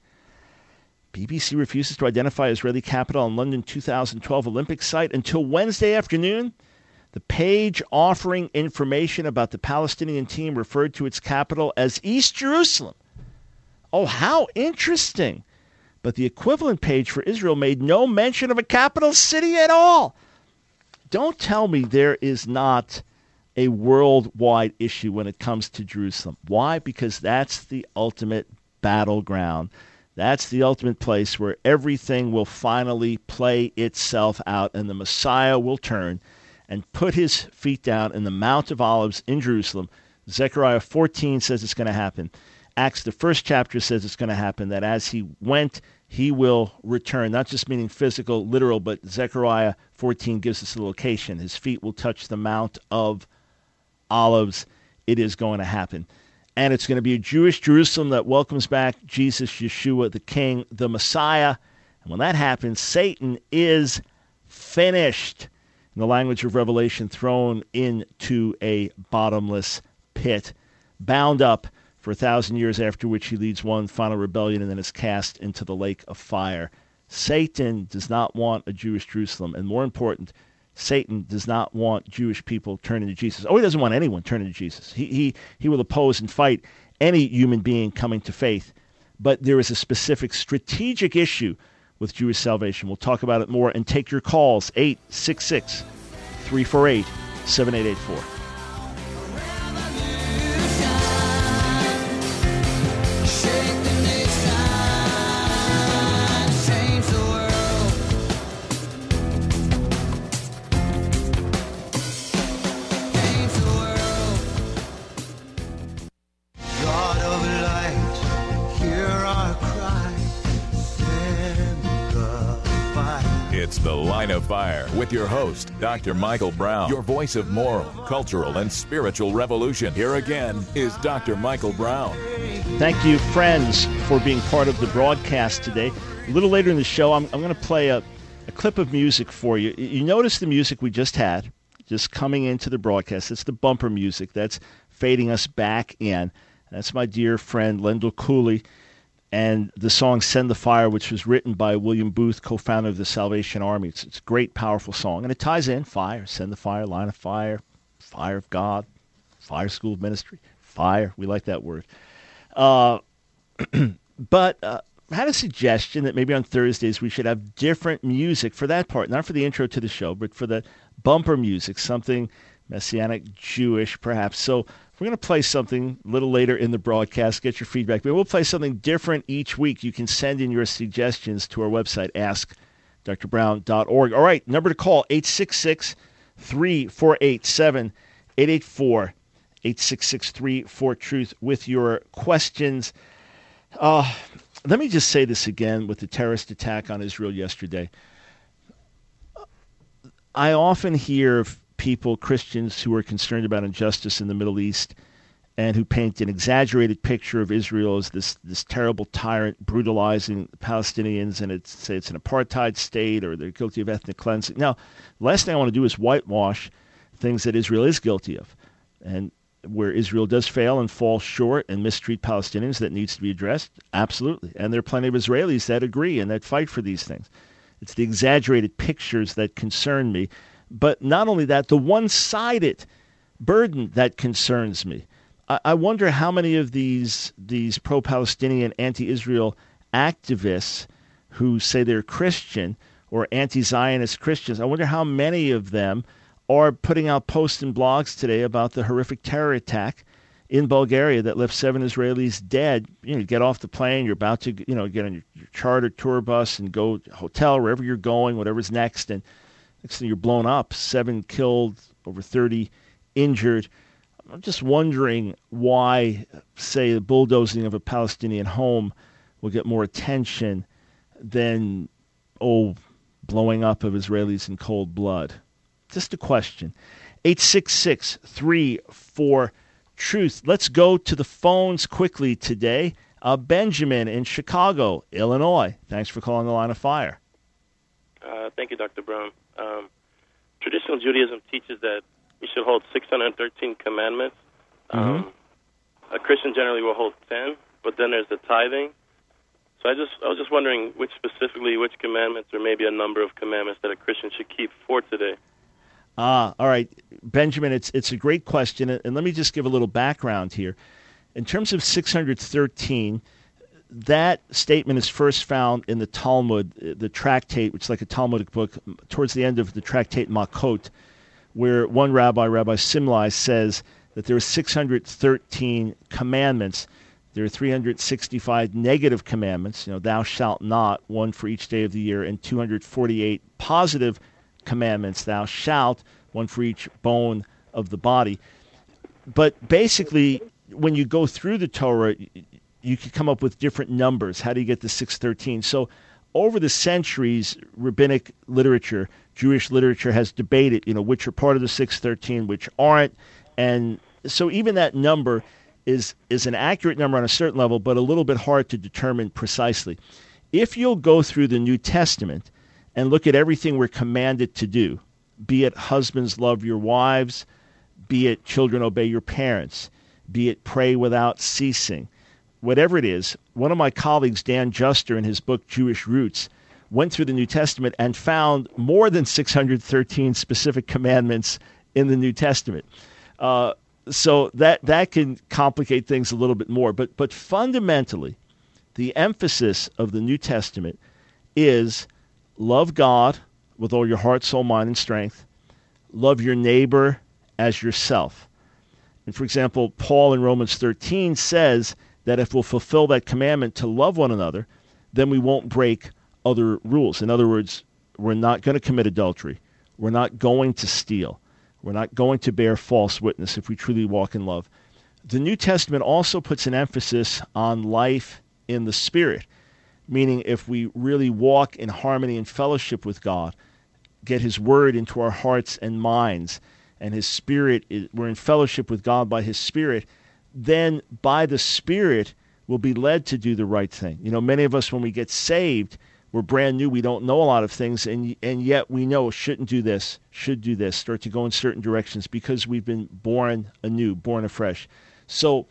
B B C refuses to identify Israeli capital on London two thousand twelve Olympic site until Wednesday afternoon. The page offering information about the Palestinian team referred to its capital as East Jerusalem. Oh, how interesting. But the equivalent page for Israel made no mention of a capital city at all. Don't tell me there is not a worldwide issue when it comes to Jerusalem. Why? Because that's the ultimate battleground. That's the ultimate place where everything will finally play itself out and the Messiah will turn and put his feet down in the Mount of Olives in Jerusalem. Zechariah fourteen says it's going to happen. Acts, the first chapter, says it's going to happen, that as he went, he will return. Not just meaning physical, literal, but Zechariah fourteen gives us the location. His feet will touch the Mount of Olives. It is going to happen. And it's going to be a Jewish Jerusalem that welcomes back Jesus, Yeshua, the King, the Messiah. And when that happens, Satan is finished. In the language of Revelation, thrown into a bottomless pit, bound up for a thousand years, after which he leads one final rebellion and then is cast into the lake of fire. Satan does not want a Jewish Jerusalem. And more important, Satan does not want Jewish people turning to Jesus. Oh, he doesn't want anyone turning to Jesus. He, he, he will oppose and fight any human being coming to faith. But there is a specific strategic issue with Jewish salvation. We'll talk about it more and take your calls, eight six six, three four eight, seven eight eight four. It's The Line of Fire with your host, Doctor Michael Brown, your voice of moral, cultural, and spiritual revolution. Here again is Doctor Michael Brown. Thank you, friends, for being part of the broadcast today. A little later in the show, I'm, I'm going to play a, a clip of music for you. You notice the music we just had, just coming into the broadcast. It's the bumper music that's fading us back in. That's my dear friend, Lendl Cooley, and the song Send the Fire, which was written by William Booth, co-founder of the Salvation Army. It's, it's a great, powerful song, and it ties in fire, send the fire, line of fire, fire of God, fire school of ministry, fire. We like that word. Uh, but uh, I had a suggestion that maybe on Thursdays we should have different music for that part, not for the intro to the show, but for the bumper music, something Messianic, Jewish, perhaps. So we're going to play something a little later in the broadcast, get your feedback. But we'll play something different each week. You can send in your suggestions to our website, ask d r brown dot org. All right, number to call, eight six six, three four eight seven, eight eight four, eight six six, three four, truth with your questions. Uh, let me just say this again with the terrorist attack on Israel yesterday. I often hear of people, Christians, who are concerned about injustice in the Middle East and who paint an exaggerated picture of Israel as this, this terrible tyrant brutalizing Palestinians, and it's, say it's an apartheid state or they're guilty of ethnic cleansing. Now, the last thing I want to do is whitewash things that Israel is guilty of. And where Israel does fail and fall short and mistreat Palestinians, that needs to be addressed, absolutely. And there are plenty of Israelis that agree and that fight for these things. It's the exaggerated pictures that concern me. But not only that, the one-sided burden that concerns me. I, I wonder how many of these these pro-Palestinian, anti-Israel activists who say they're Christian or anti-Zionist Christians, I wonder how many of them are putting out posts and blogs today about the horrific terror attack in Bulgaria that left seven Israelis dead. You know, you get off the plane, you're about to, you know, get on your, your charter tour bus and go to a hotel, wherever you're going, whatever's next, and next thing you're blown up, seven killed, over thirty injured. I'm just wondering why, say, the bulldozing of a Palestinian home will get more attention than, oh, blowing up of Israelis in cold blood. Just a question. eight six six, three four, truth. Let's go to the phones quickly today. Uh, Benjamin in Chicago, Illinois. Thanks for calling the Line of Fire. Uh, thank you, Doctor Brown. Um, traditional Judaism teaches that we should hold six hundred thirteen commandments. Um, mm-hmm. A Christian generally will hold ten, but then there's the tithing. So I just I was just wondering which specifically, which commandments, or maybe a number of commandments that a Christian should keep for today. Ah, all right, Benjamin, it's it's a great question, and let me just give a little background here. In terms of six hundred thirteen, that statement is first found in the Talmud, the tractate, which is like a Talmudic book, towards the end of the tractate Makot, where one rabbi, Rabbi Simlai, says that there are six hundred thirteen commandments. There are three hundred sixty-five negative commandments, you know, thou shalt not, one for each day of the year, and two hundred forty-eight positive commandments, thou shalt, one for each bone of the body. But basically, when you go through the Torah, you can come up with different numbers. How do you get to six thirteen? So over the centuries, rabbinic literature, Jewish literature has debated, you know, which are part of the six thirteen, which aren't. And so even that number is is an accurate number on a certain level, but a little bit hard to determine precisely. If you'll go through the New Testament and look at everything we're commanded to do, be it husbands love your wives, be it children obey your parents, be it pray without ceasing, whatever it is, one of my colleagues, Dan Juster, in his book Jewish Roots, went through the New Testament and found more than six hundred thirteen specific commandments in the New Testament. Uh, so that that can complicate things a little bit more. But but fundamentally, the emphasis of the New Testament is love God with all your heart, soul, mind, and strength. Love your neighbor as yourself. And for example, Paul in Romans thirteen says that if we'll fulfill that commandment to love one another, then we won't break other rules. In other words, we're not going to commit adultery. We're not going to steal. We're not going to bear false witness if we truly walk in love. The New Testament also puts an emphasis on life in the Spirit. meaning if we really walk in harmony and fellowship with God, get his word into our hearts and minds, and his Spirit, is, we're in fellowship with God by his Spirit, then by the Spirit we'll be led to do the right thing. You know, many of us, when we get saved, we're brand new, we don't know a lot of things, and and yet we know shouldn't do this, should do this, start to go in certain directions because we've been born anew, born afresh. So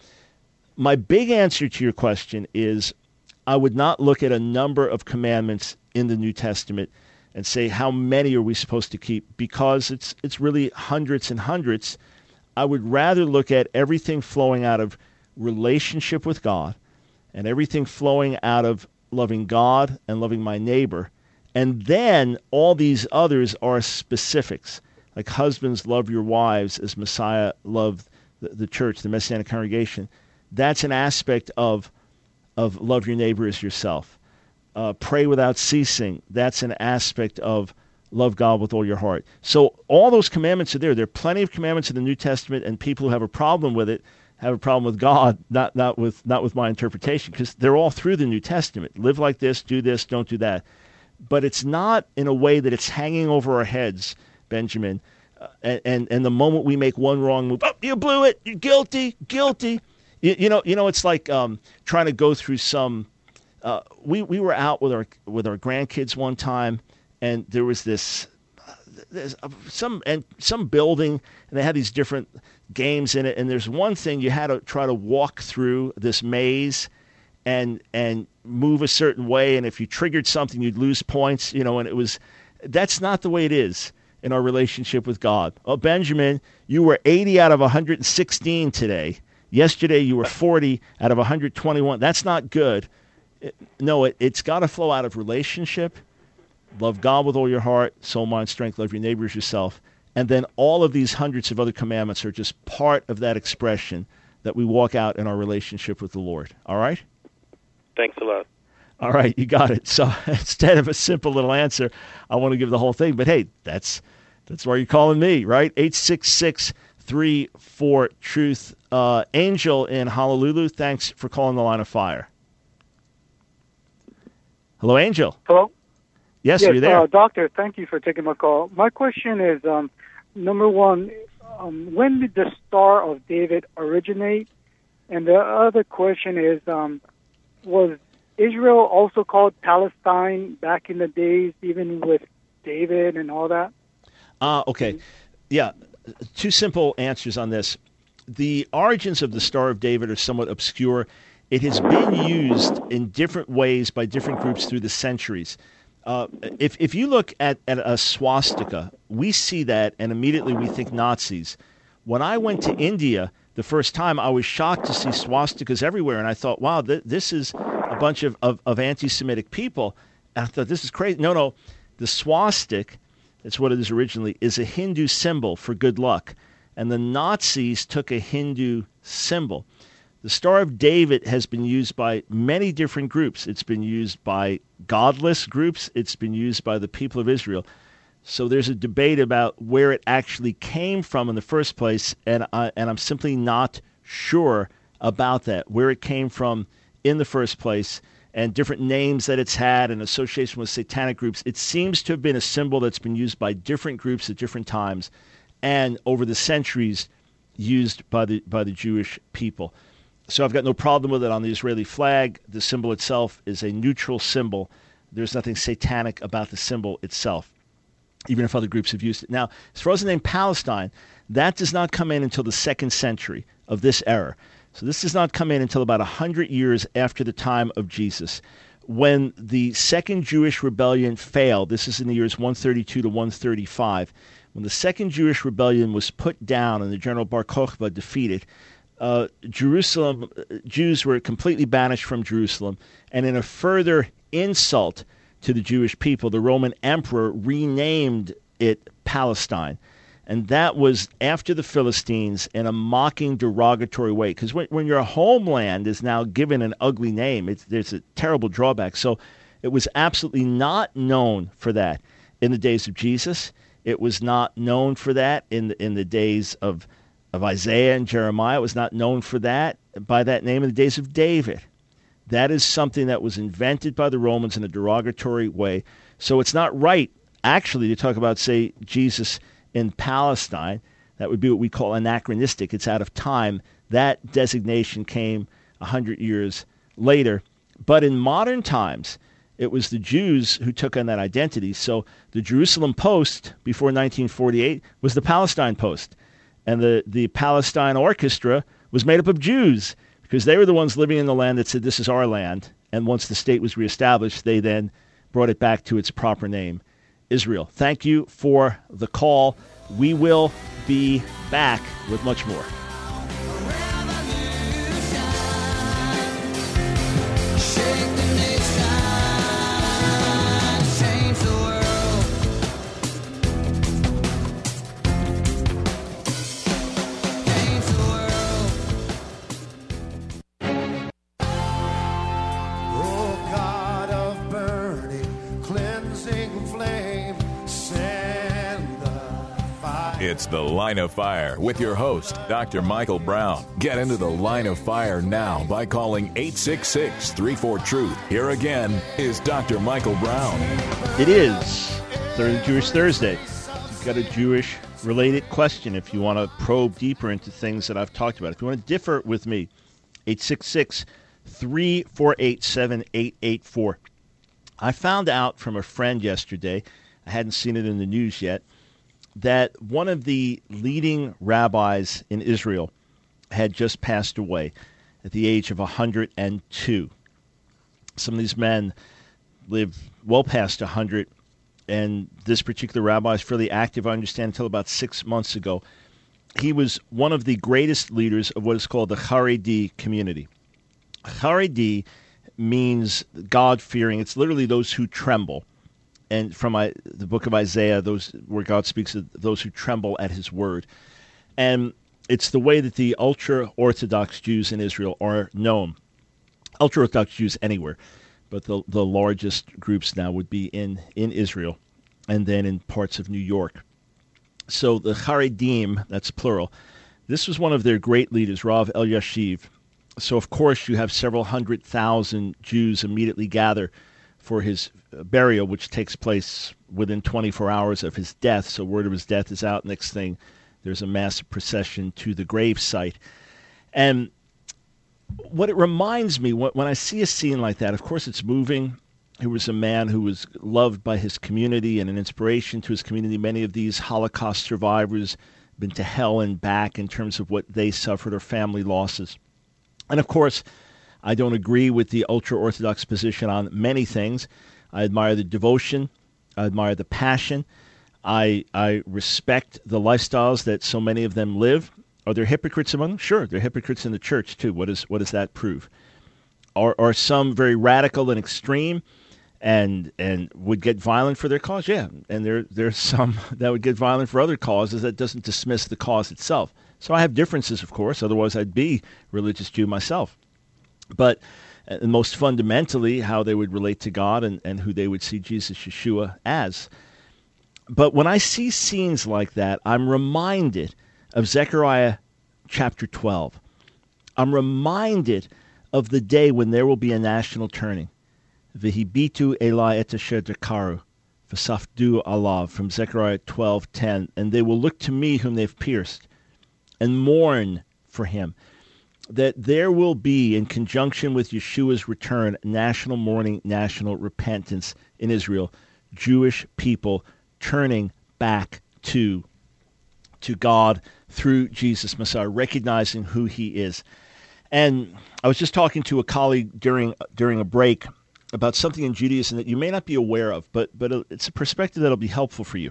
my big answer to your question is I would not look at a number of commandments in the New Testament and say how many are we supposed to keep, because it's it's really hundreds and hundreds. I would rather look at everything flowing out of relationship with God and everything flowing out of loving God and loving my neighbor. And then all these others are specifics, like husbands, love your wives as Messiah loved the, the church, the Messianic congregation. That's an aspect of of love your neighbor as yourself. Uh, pray without ceasing. That's an aspect of love God with all your heart. So all those commandments are there. There are plenty of commandments in the New Testament, and people who have a problem with it have a problem with God, not not with not with my interpretation, because they're all through the New Testament. Live like this, do this, don't do that. But it's not in a way that it's hanging over our heads, Benjamin. Uh, and, and and the moment we make one wrong move, oh, you blew it, you're guilty, guilty. You, you know, you know, it's like um, trying to go through some. Uh, we we were out with our with our grandkids one time, and there was this. There's some and some building, and they had these different games in it. And there's one thing you had to try to walk through this maze, and and move a certain way. And if you triggered something, you'd lose points. You know, and it was that's not the way it is in our relationship with God. Oh, Benjamin, you were eighty out of one hundred sixteen today. Yesterday you were forty out of one hundred twenty-one. That's not good. It, no, it, it's got to flow out of relationship. Love God with all your heart, soul, mind, strength. Love your neighbor as yourself. And then all of these hundreds of other commandments are just part of that expression that we walk out in our relationship with the Lord. All right? Thanks a lot. All right, you got it. So instead of a simple little answer, I want to give the whole thing. But hey, that's that's why you're calling me, right? eight six six, three four, truth. Uh, Angel in Honolulu, thanks for calling the Line of Fire. Hello, Angel. Hello? Yes, yes are you there? Uh, doctor, thank you for taking my call. My question is, um, number one, um, when did the Star of David originate? And the other question is, um, was Israel also called Palestine back in the days, even with David and all that? Ah, uh, okay. Yeah, two simple answers on this. The origins of the Star of David are somewhat obscure. It has been used in different ways by different groups through the centuries. Uh, if if you look at, at a swastika, we see that, and immediately we think Nazis. When I went to India the first time, I was shocked to see swastikas everywhere, and I thought, wow, th- this is a bunch of, of, of anti-Semitic people. And I thought, this is crazy. No, no, the swastik, that's what it is originally, is a Hindu symbol for good luck. And the Nazis took a Hindu symbol. The Star of David has been used by many different groups. It's been used by godless groups. It's been used by the people of Israel. So there's a debate about where it actually came from in the first place, and I, and I'm simply not sure about that, where it came from in the first place, and different names that it's had and association with satanic groups. It seems to have been a symbol that's been used by different groups at different times, and over the centuries used by the by the Jewish people. So I've got no problem with it on the Israeli flag. The symbol itself is a neutral symbol. There's nothing satanic about the symbol itself, even if other groups have used it. Now, as far as the name Palestine, that does not come in until the second century of this era. So this does not come in until about one hundred years after the time of Jesus. When the second Jewish rebellion failed, this is in the years one thirty-two to one thirty-five, when the second Jewish rebellion was put down and the general Bar Kokhba defeated, uh, Jerusalem, Jews were completely banished from Jerusalem. And in a further insult to the Jewish people, the Roman emperor renamed it Palestine. And that was after the Philistines in a mocking, derogatory way. Because when, when your homeland is now given an ugly name, it's, there's a terrible drawback. So it was absolutely not known for that in the days of Jesus. It was not known for that in the, in the days of, of Isaiah and Jeremiah. It was not known for that by that name in the days of David. That is something that was invented by the Romans in a derogatory way. So it's not right, actually, to talk about, say, Jesus in Palestine. That would be what we call anachronistic. It's out of time. That designation came one hundred years later. But in modern times, it was the Jews who took on that identity. So the Jerusalem Post before nineteen forty-eight was the Palestine Post. And the, the Palestine Orchestra was made up of Jews because they were the ones living in the land that said, this is our land. And once the state was reestablished, they then brought it back to its proper name, Israel. Thank you for the call. We will be back with much more. It's The Line of Fire with your host, Doctor Michael Brown. Get into the Line of Fire now by calling eight six six, three four, truth. Here again is Doctor Michael Brown. It is Thursday, Jewish Thursday. You've got a Jewish-related question if you want to probe deeper into things that I've talked about. If you want to differ with me, eight six six, three four eight, seven eight eight four. I found out from a friend yesterday, I hadn't seen it in the news yet, that one of the leading rabbis in Israel had just passed away at the age of one hundred two. Some of these men live well past one hundred, and this particular rabbi is fairly active, I understand, until about six months ago. He was one of the greatest leaders of what is called the Haredi community. Haredi means God-fearing. It's literally those who tremble. And from I, the book of Isaiah, those where God speaks of those who tremble at his word. And it's the way that the ultra-Orthodox Jews in Israel are known. Ultra-Orthodox Jews anywhere, but the the largest groups now would be in, in Israel and then in parts of New York. So the Haredim, that's plural, this was one of their great leaders, Rav Elyashiv. So, of course, you have several hundred thousand Jews immediately gather for his burial, which takes place within twenty-four hours of his death. So word of his death is out. Next thing, there's a massive procession to the grave site. And what it reminds me, when I see a scene like that, of course it's moving. He was a man who was loved by his community and an inspiration to his community. Many of these Holocaust survivors have been to hell and back in terms of what they suffered or family losses. And of course, I don't agree with the ultra-Orthodox position on many things. I admire the devotion. I admire the passion. I I respect the lifestyles that so many of them live. Are there hypocrites among them? Sure, there are hypocrites in the church too. What is what does that prove? Are are some very radical and extreme and and would get violent for their cause? Yeah, and there there's some that would get violent for other causes. That doesn't dismiss the cause itself. So I have differences, of course. Otherwise, I'd be a religious Jew myself. But uh, most fundamentally, how they would relate to God and, and who they would see Jesus Yeshua as. But when I see scenes like that, I'm reminded of Zechariah chapter twelve. I'm reminded of the day when there will be a national turning. V'hibitu Eli et asher dakaru, v'safdu alav, from Zechariah twelve ten. And they will look to me whom they've pierced, and mourn for him. That there will be, in conjunction with Yeshua's return, national mourning, national repentance in Israel. Jewish people turning back to, to God through Jesus Messiah, recognizing who he is. And I was just talking to a colleague during during a break about something in Judaism that you may not be aware of, but but it's a perspective that will be helpful for you.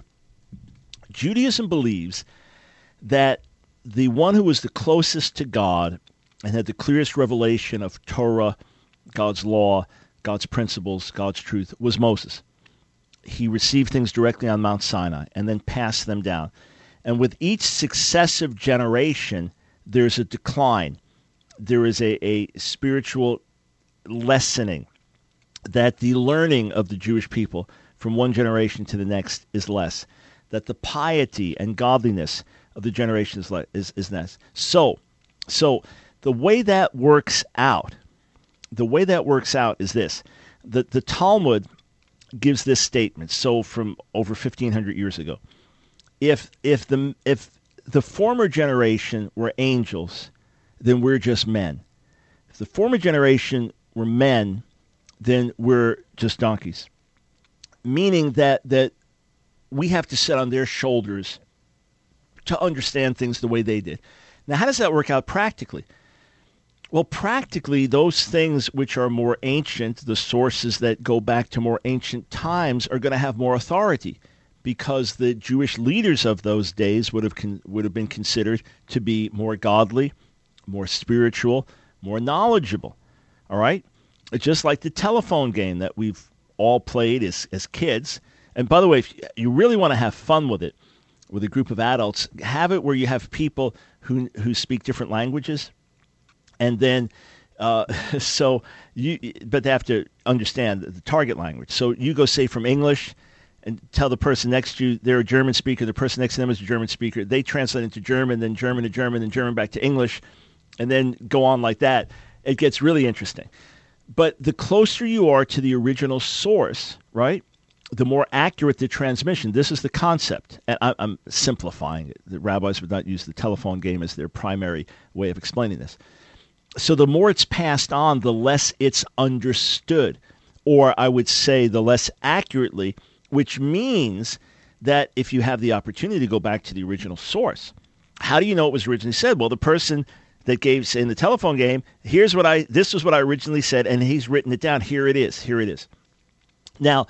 Judaism believes that the one who was the closest to God and had the clearest revelation of Torah, God's law, God's principles, God's truth, was Moses. He received things directly on Mount Sinai and then passed them down. And with each successive generation, there's a decline. There is a, a spiritual lessening, that the learning of the Jewish people from one generation to the next is less, that the piety and godliness of the generation is, le- is, is less. So, so, the way that works out the way that works out is this. The, the Talmud gives this statement, so from over fifteen hundred years ago. If if the if the former generation were angels, then we're just men. If the former generation were men, then we're just donkeys. Meaning that that we have to sit on their shoulders to understand things the way they did. Now, how does that work out practically? Well, practically, those things which are more ancient, the sources that go back to more ancient times, are going to have more authority because the Jewish leaders of those days would have con- would have been considered to be more godly, more spiritual, more knowledgeable. All right? Just like the telephone game that we've all played as, as kids. And by the way, if you really want to have fun with it, with a group of adults, have it where you have people who who speak different languages. And then, uh, so you, but they have to understand the target language. So you go, say, from English and tell the person next to you they're a German speaker. The person next to them is a German speaker. They translate into German, then German to German, then German back to English, and then go on like that. It gets really interesting. But the closer you are to the original source, right, the more accurate the transmission. This is the concept. And I, I'm simplifying it. The rabbis would not use the telephone game as their primary way of explaining this. So the more it's passed on, the less it's understood, or I would say the less accurately, which means that if you have the opportunity to go back to the original source, how do you know it was originally said? Well, the person that gave, say, in the telephone game, here's what I, this was what I originally said, and he's written it down. Here it is. Here it is. Now,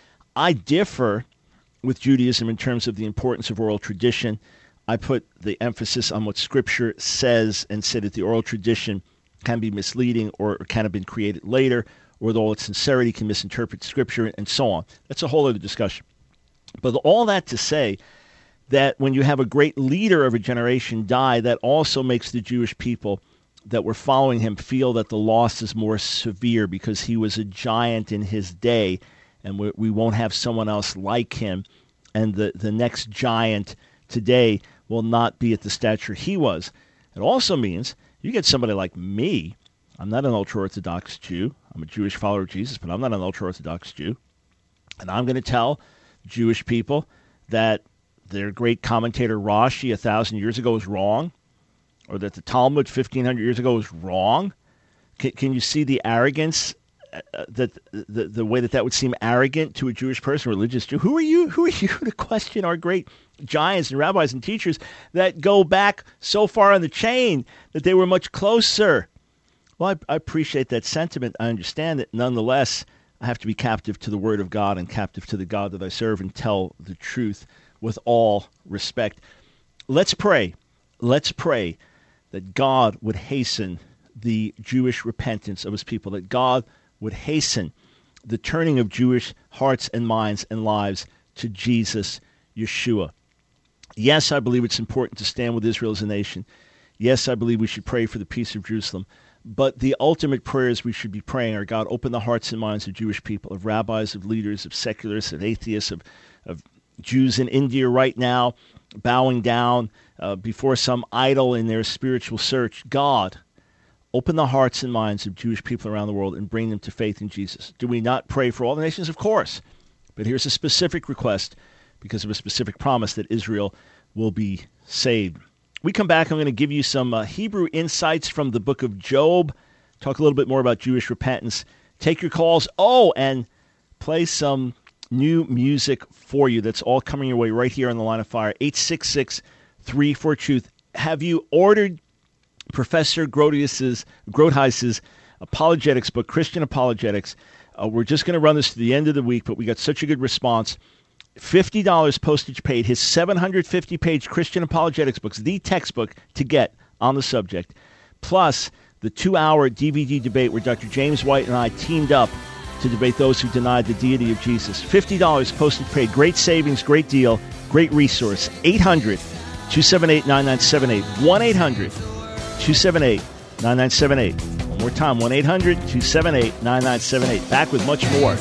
I differ with Judaism in terms of the importance of oral tradition. I put the emphasis on what Scripture says and said that the oral tradition can be misleading or can have been created later, or with all its sincerity can misinterpret Scripture, and so on. That's a whole other discussion. But all that to say that when you have a great leader of a generation die, that also makes the Jewish people that were following him feel that the loss is more severe because he was a giant in his day, and we, we won't have someone else like him, and the, the next giant today will not be at the stature he was. It also means you get somebody like me. I'm not an ultra-Orthodox Jew. I'm a Jewish follower of Jesus, but I'm not an ultra-Orthodox Jew. And I'm going to tell Jewish people that their great commentator Rashi a thousand years ago was wrong, or that the Talmud fifteen hundred years ago was wrong. Can, can you see the arrogance, uh, that the, the way that that would seem arrogant to a Jewish person, religious Jew? Who are you? Who are you to question our great giants and rabbis and teachers that go back so far on the chain that they were much closer? Well, I, I appreciate that sentiment. I understand it. Nonetheless, I have to be captive to the Word of God and captive to the God that I serve and tell the truth with all respect. Let's pray. Let's pray that God would hasten the Jewish repentance of his people, that God would hasten the turning of Jewish hearts and minds and lives to Jesus, Yeshua. Yes, I believe it's important to stand with Israel as a nation. Yes, I believe we should pray for the peace of Jerusalem. But the ultimate prayers we should be praying are, God, open the hearts and minds of Jewish people, of rabbis, of leaders, of secularists, of atheists, of, of Jews in India right now, bowing down uh, before some idol in their spiritual search. God, open the hearts and minds of Jewish people around the world and bring them to faith in Jesus. Do we not pray for all the nations? Of course. But here's a specific request because of a specific promise that Israel will be saved. We come back, I'm going to give you some uh, Hebrew insights from the book of Job, talk a little bit more about Jewish repentance, take your calls, oh, and play some new music for you. That's all coming your way right here on the Line of Fire. eight six six, three four, truth. Have you ordered Professor Grotius's, Grotius's apologetics book, Christian Apologetics? Uh, we're just going to run this to the end of the week, but we got such a good response. fifty dollars postage paid, his seven hundred fifty page Christian Apologetics books, the textbook to get on the subject, plus the two-hour D V D debate where Doctor James White and I teamed up to debate those who denied the deity of Jesus. fifty dollars postage paid. Great savings, great deal, great resource. eight hundred, two seven eight, nine nine seven eight. one eight hundred, two seven eight, nine nine seven eight. One more time, one eight hundred, two seven eight, nine nine seven eight. Back with much more.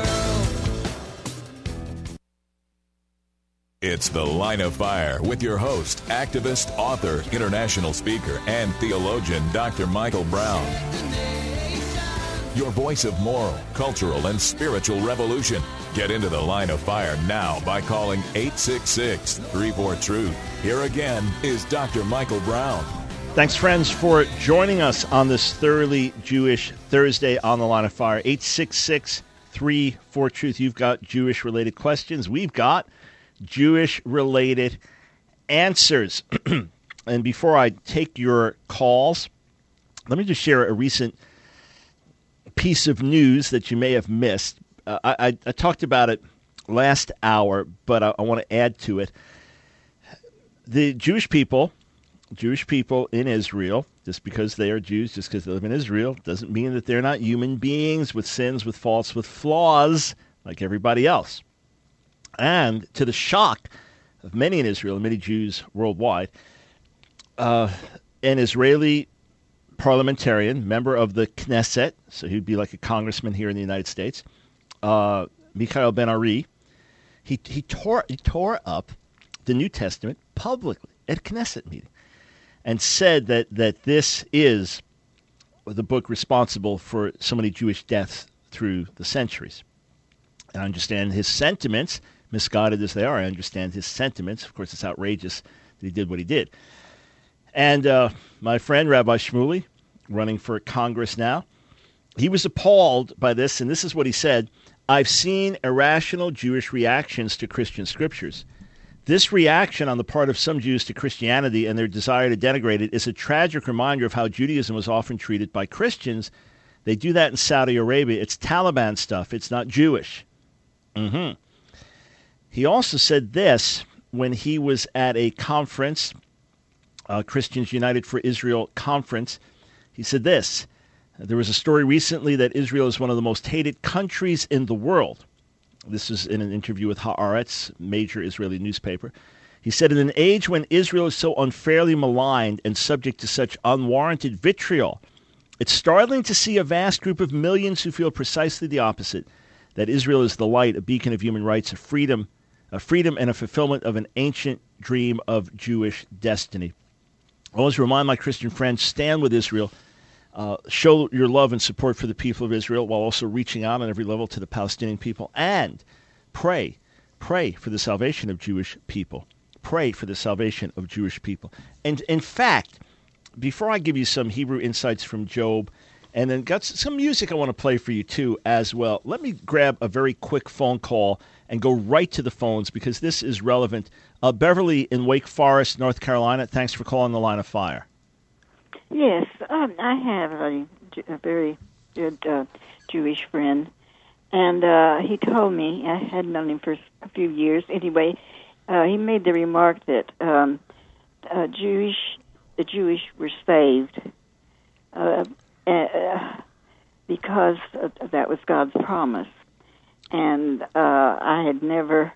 It's The Line of Fire with your host, activist, author, international speaker, and theologian, Doctor Michael Brown. your voice of moral, cultural, and spiritual revolution. Get into the line of fire now by calling eight six six, three four, truth. Here again is Doctor Michael Brown. Thanks, friends, for joining us on this Thoroughly Jewish Thursday on the Line of Fire. eight six six, three four, truth. You've got Jewish-related questions. We've got Jewish-related answers. And before I take your calls, let me just share a recent piece of news that you may have missed. Uh, I, I talked about it last hour, but I, I want to add to it. The Jewish people, Jewish people in Israel, just because they are Jews, just because they live in Israel, doesn't mean that they're not human beings with sins, with faults, with flaws, like everybody else. And to the shock of many in Israel and many Jews worldwide, uh, an Israeli parliamentarian, member of the Knesset, so he'd be like a congressman here in the United States, uh, Michael Ben-Ari, he he tore he tore up the New Testament publicly at a Knesset meeting and said that, that this is the book responsible for so many Jewish deaths through the centuries. And I understand his sentiments, misguided as they are, I understand his sentiments. Of course, it's outrageous that he did what he did. And uh, my friend, Rabbi Shmuley, running for Congress now, he was appalled by this, and this is what he said: I've seen irrational Jewish reactions to Christian scriptures. This reaction on the part of some Jews to Christianity and their desire to denigrate it is a tragic reminder of how Judaism was often treated by Christians. They do that in Saudi Arabia. It's Taliban stuff. It's not Jewish. Mm-hmm. He also said this when he was at a conference, Uh, Christians United for Israel conference. He said this: there was a story recently that Israel is one of the most hated countries in the world. This is in an interview with Haaretz, major Israeli newspaper. He said, in an age when Israel is so unfairly maligned and subject to such unwarranted vitriol, it's startling to see a vast group of millions who feel precisely the opposite, that Israel is the light, a beacon of human rights, a freedom, a freedom and a fulfillment of an ancient dream of Jewish destiny. I always remind my Christian friends, stand with Israel, uh, show your love and support for the people of Israel while also reaching out on every level to the Palestinian people, and pray, pray for the salvation of Jewish people. Pray for the salvation of Jewish people. And in fact, before I give you some Hebrew insights from Job, and then got some music I want to play for you too as well, let me grab a very quick phone call and go right to the phones because this is relevant. Uh, Beverly in Wake Forest, North Carolina, thanks for calling the Line of Fire. Yes, um, I have a, a very good uh, Jewish friend, and uh, he told me, I had known him for a few years anyway, uh, he made the remark that um, uh, Jewish, the Jewish were saved uh, uh, because uh, that was God's promise. And uh, I had never,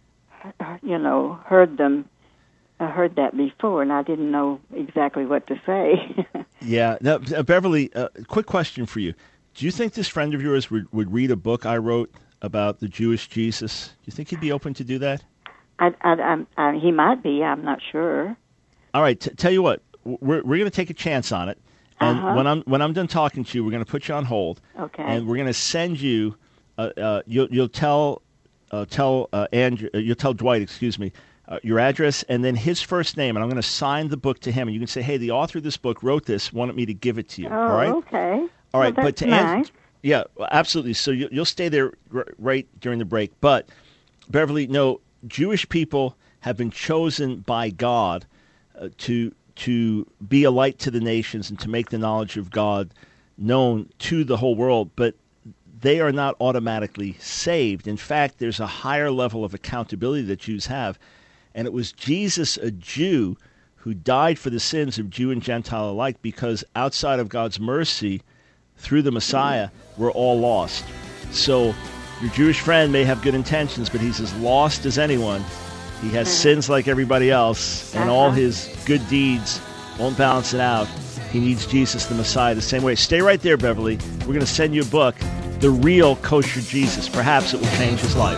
you know, heard them, uh, heard that before, and I didn't know exactly what to say. Yeah. Now, uh, Beverly, uh, quick question for you. Do you think this friend of yours would, would read a book I wrote about the Jewish Jesus? Do you think he'd be open to do that? I, I, I, I, he might be. I'm not sure. All right. T- tell you what, we're we're going to take a chance on it, and uh-huh. when I'm when I'm done talking to you, we're going to put you on hold. Okay. And we're going to send you. Uh, uh, you'll you'll tell uh, tell uh, Andrew, uh, you'll tell Dwight, excuse me, uh, your address and then his first name, and I'm going to sign the book to him, and you can say, hey, the author of this book wrote this, wanted me to give it to you. Oh, all right? okay. All right, well, but to nice. answer, yeah, absolutely. So you, you'll stay there r- right during the break. But Beverly, no, Jewish people have been chosen by God uh, to to be a light to the nations and to make the knowledge of God known to the whole world. But they are not automatically saved. In fact, there's a higher level of accountability that Jews have. And it was Jesus, a Jew, who died for the sins of Jew and Gentile alike, because outside of God's mercy, through the Messiah, we're all lost. So your Jewish friend may have good intentions, but he's as lost as anyone. He has mm-hmm. sins like everybody else, and uh-huh. all his good deeds won't balance it out. He needs Jesus, the Messiah, the same way. Stay right there, Beverly. We're going to send you a book, The Real Kosher Jesus. Perhaps it will change his life.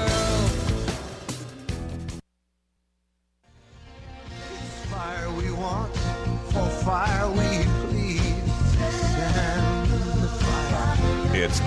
Fire we want, for fire we plead. Send the fire. It's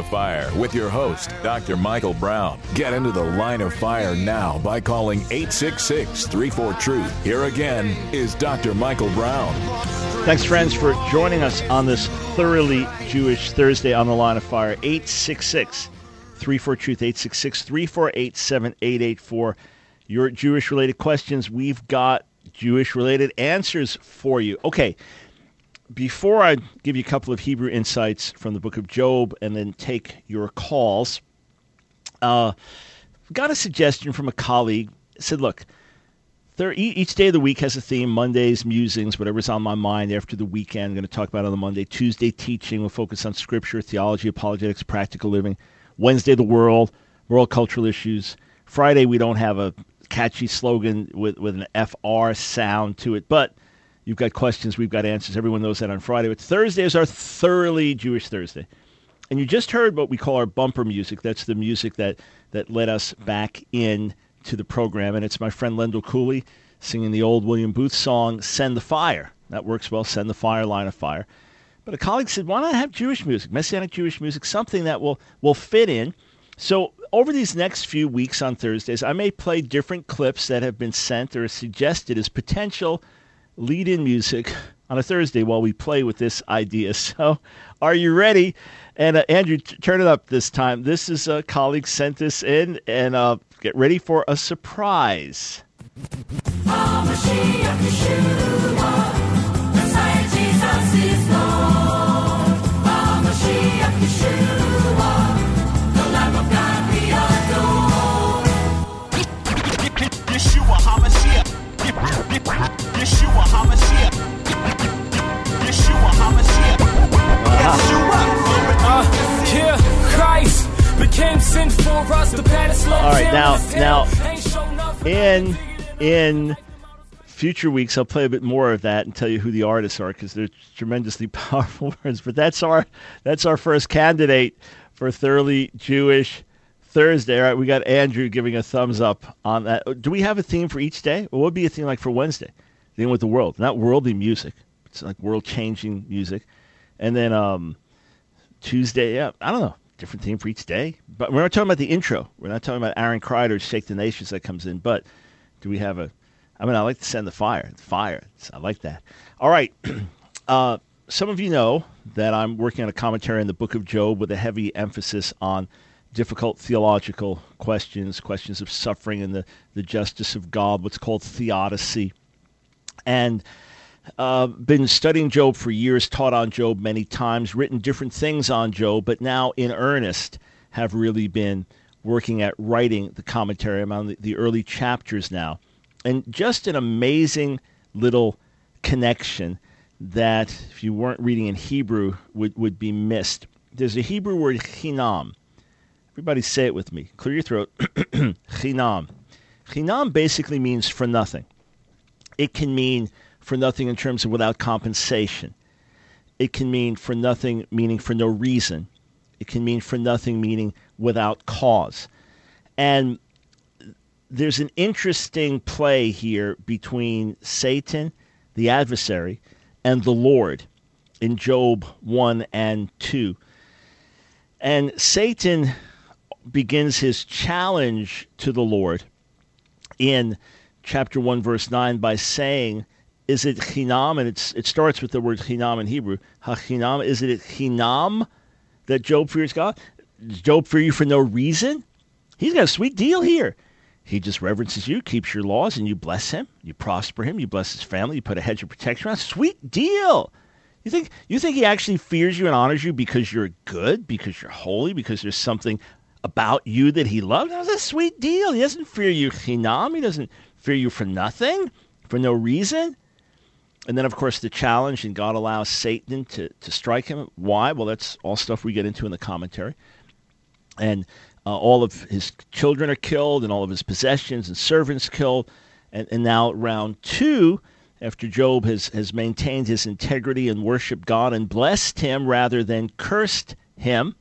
of Fire with your host, Doctor Michael Brown. Get into the Line of Fire now by calling eight six six, three four, truth. Here again is Doctor Michael Brown. Thanks, friends, for joining us on this thoroughly Jewish Thursday on the Line of Fire. eight six six, three four, truth, eight six six, three four eight, seven eight eight four. Your Jewish-related questions, we've got Jewish-related answers for you. Okay. Before I give you a couple of Hebrew insights from the book of Job and then take your calls, uh, got a suggestion from a colleague. Said, look, there, each day of the week has a theme. Mondays, musings, whatever's on my mind after the weekend. I'm going to talk about it on the Monday. Tuesday, teaching. We'll focus on scripture, theology, apologetics, practical living. Wednesday, the world, world cultural issues. Friday, we don't have a catchy slogan with, with an F R sound to it, but you've got questions, we've got answers. Everyone knows that on Friday. But Thursday is our thoroughly Jewish Thursday. And you just heard what we call our bumper music. That's the music that, that led us back in to the program. And it's my friend Lendell Cooley singing the old William Booth song, Send the Fire. That works well, Send the Fire, Line of Fire. But a colleague said, why not have Jewish music, Messianic Jewish music, something that will, will fit in. So over these next few weeks on Thursdays, I may play different clips that have been sent or suggested as potential lead-in music on a Thursday while we play with this idea. So are you ready? And uh, Andrew, t- turn it up this time. This is a colleague sent this in, and uh, get ready for a surprise. Yeshua HaMashiach. Yeshua HaMashiach. Yeshua HaMashiach. Yeshua. Uh, yeah, Christ became sin for us. The path All right, now, now, in in future weeks, I'll play a bit more of that and tell you who the artists are because they're tremendously powerful words. But that's our that's our first candidate for Thoroughly Jewish Thursday. All right, we got Andrew giving a thumbs up on that. Do we have a theme for each day? What would be a theme like for Wednesday? Dealing with the world, not worldly music. It's like world-changing music. And then um, Tuesday, yeah, I don't know, different theme for each day. But we're not talking about the intro. We're not talking about Aaron Kreider's Shake the Nations that comes in. But do we have a, I mean, I like to send the fire. The fire. I like that. All right. uh, some of you know that I'm working on a commentary on the book of Job with a heavy emphasis on difficult theological questions, questions of suffering and the, the justice of God, what's called theodicy. And uh, been studying Job for years, taught on Job many times, written different things on Job, but now in earnest have really been working at writing the commentary. I'm on the, the early chapters now. And just an amazing little connection that, if you weren't reading in Hebrew, would, would be missed. There's a Hebrew word, chinam. Everybody say it with me. Clear your throat. Chinam. Chinam basically means for nothing. It can mean for nothing in terms of without compensation. It can mean for nothing, meaning for no reason. It can mean for nothing, meaning without cause. And there's an interesting play here between Satan, the adversary, and the Lord in Job one and two. And Satan begins his challenge to the Lord in chapter one, verse nine, by saying, is it chinam? And it's, it starts with the word chinam in Hebrew. Ha-chinam, is it chinam that Job fears God? Does Job fear you for no reason? He's got a sweet deal here. He just reverences you, keeps your laws, and you bless him. You prosper him. You bless his family. You put a hedge of protection around. Sweet deal. You think you think he actually fears you and honors you because you're good, because you're holy, because there's something about you that he loves? That's a sweet deal. He doesn't fear you chinam. He doesn't fear you for nothing, for no reason. And then, of course, the challenge, and God allows Satan to, to strike him. Why? Well, that's all stuff we get into in the commentary. And uh, all of his children are killed, and all of his possessions and servants killed. And, and now round two, after Job has, has maintained his integrity and worshiped God and blessed him rather than cursed him,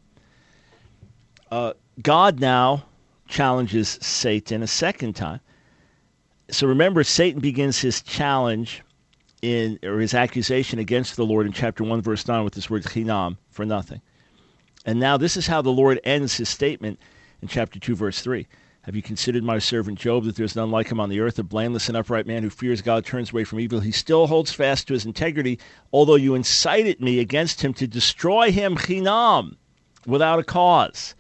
uh, God now challenges Satan a second time. So remember, Satan begins his challenge in, or his accusation against the Lord in chapter one, verse nine, with this word chinam, for nothing. And now this is how the Lord ends his statement in chapter two, verse three. Have you considered my servant Job, that there is none like him on the earth, a blameless and upright man who fears God, turns away from evil? He still holds fast to his integrity, although you incited me against him to destroy him chinam, without a cause.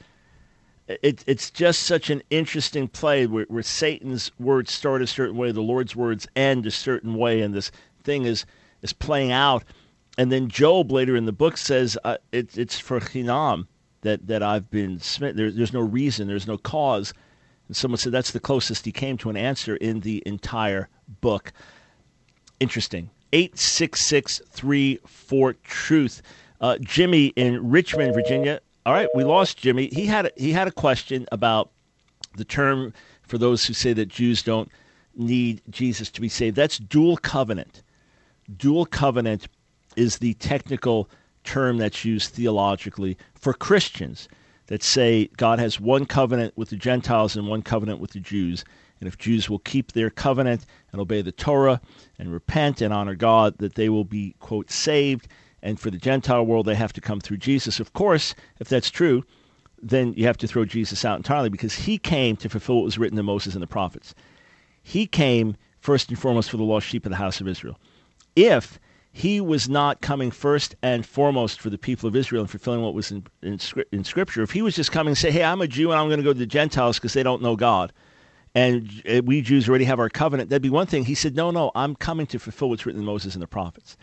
It, it's just such an interesting play where, where Satan's words start a certain way, the Lord's words end a certain way, and this thing is, is playing out. And then Job later in the book says, uh, it, it's for chinam that, that I've been smitten. There, there's no reason, there's no cause. And someone said that's the closest he came to an answer in the entire book. Interesting. eight six six, three four, truth. Uh, Jimmy in Richmond, Virginia. All right, we lost Jimmy. He had a, he had a question about the term for those who say that Jews don't need Jesus to be saved. That's dual covenant. Dual covenant is the technical term that's used theologically for Christians that say God has one covenant with the Gentiles and one covenant with the Jews. And if Jews will keep their covenant and obey the Torah and repent and honor God, that they will be, quote, saved. And for the Gentile world, they have to come through Jesus. Of course, if that's true, then you have to throw Jesus out entirely, because he came to fulfill what was written in Moses and the prophets. He came first and foremost for the lost sheep of the house of Israel. If he was not coming first and foremost for the people of Israel and fulfilling what was in, in, in Scripture, if he was just coming and say, hey, I'm a Jew and I'm going to go to the Gentiles because they don't know God, and we Jews already have our covenant, that'd be one thing. He said, no, no, I'm coming to fulfill what's written in Moses and the prophets.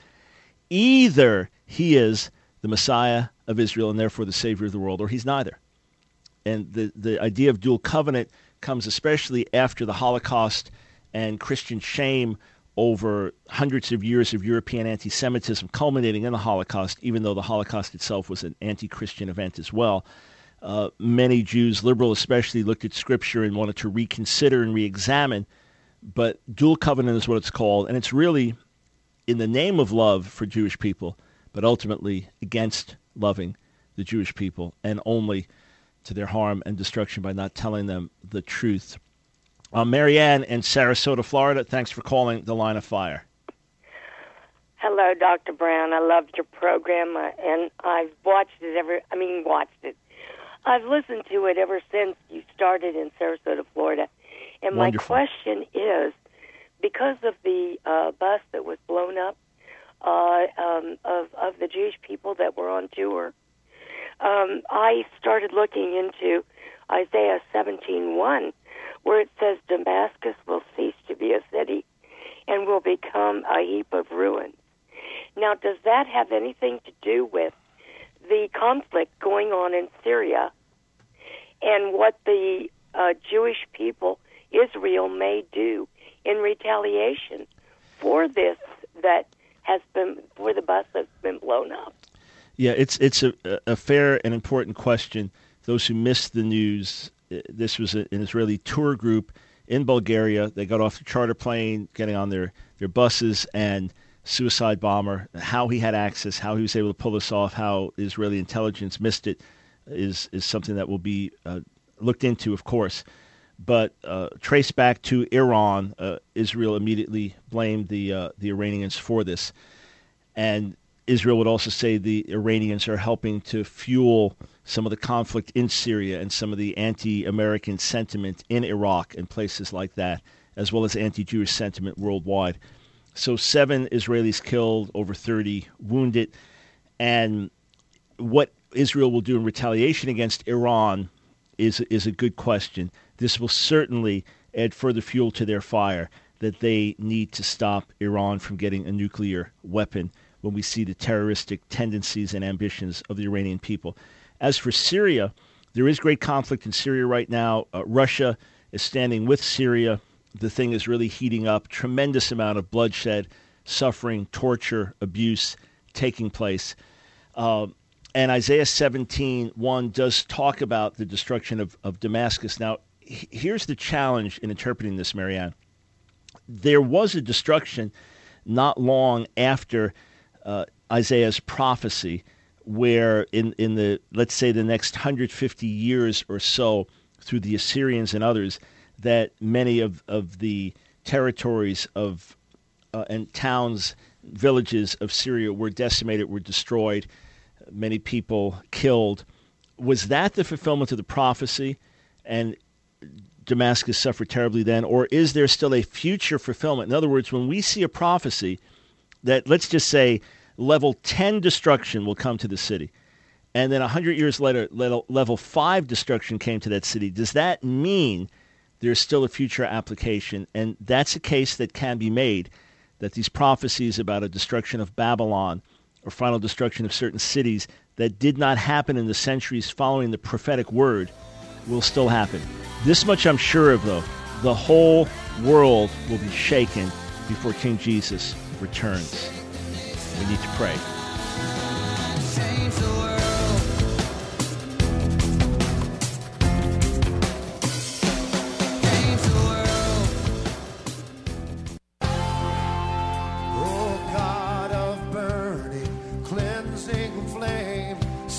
Either he is the Messiah of Israel and therefore the Savior of the world, or he's neither. And the, the idea of dual covenant comes especially after the Holocaust and Christian shame over hundreds of years of European anti-Semitism culminating in the Holocaust, even though the Holocaust itself was an anti-Christian event as well. Uh, many Jews, liberal especially, looked at Scripture and wanted to reconsider and re-examine, but dual covenant is what it's called, and it's really in the name of love for Jewish people, but ultimately against loving the Jewish people, and only to their harm and destruction by not telling them the truth. Uh, Marianne in Sarasota, Florida, thanks for calling the Line of Fire. Hello, Doctor Brown. I loved your program, uh, and I've watched it ever, I mean, watched it. I've listened to it ever since you started in Sarasota, Florida. And Wonderful. My question is, because of the uh, bus that was blown up uh, um, of, of the Jewish people that were on tour, um, I started looking into Isaiah seventeen one, where it says Damascus will cease to be a city and will become a heap of ruins. Now, does that have anything to do with the conflict going on in Syria and what the uh, Jewish people, Israel, may do in retaliation for this that has been, for the bus that's been blown up? Yeah, it's it's a, a fair and important question. Those who missed the news, this was an Israeli tour group in Bulgaria. They got off the charter plane, getting on their, their buses, and suicide bomber. How he had access, how he was able to pull this off, how Israeli intelligence missed it is, is something that will be uh, looked into, of course. But uh, traced back to Iran, uh, Israel immediately blamed the uh, the Iranians for this. And Israel would also say the Iranians are helping to fuel some of the conflict in Syria and some of the anti-American sentiment in Iraq and places like that, as well as anti-Jewish sentiment worldwide. So seven Israelis killed, over thirty wounded. And what Israel will do in retaliation against Iran is is a good question. This will certainly add further fuel to their fire, that they need to stop Iran from getting a nuclear weapon when we see the terroristic tendencies and ambitions of the Iranian people. As for Syria, there is great conflict in Syria right now. Uh, Russia is standing with Syria. The thing is really heating up. Tremendous amount of bloodshed, suffering, torture, abuse taking place. Uh, and Isaiah seventeen one does talk about the destruction of, of Damascus. Now, h- here's the challenge in interpreting this, Marianne. There was a destruction not long after uh, Isaiah's prophecy, where in, in the, let's say, the next one hundred fifty years or so, through the Assyrians and others, that many of, of the territories of uh, and towns, villages of Syria were decimated, were destroyed, many people killed, was that the fulfillment of the prophecy, and Damascus suffered terribly then, or is there still a future fulfillment? In other words, when we see a prophecy that, let's just say, level ten destruction will come to the city, and then one hundred years later, level, level five destruction came to that city, does that mean there's still a future application? And that's a case that can be made, that these prophecies about a destruction of Babylon or final destruction of certain cities that did not happen in the centuries following the prophetic word will still happen. This much I'm sure of, though. The whole world will be shaken before King Jesus returns. We need to pray. Change the world. Change the world. Oh, God of burning, cleansing flame,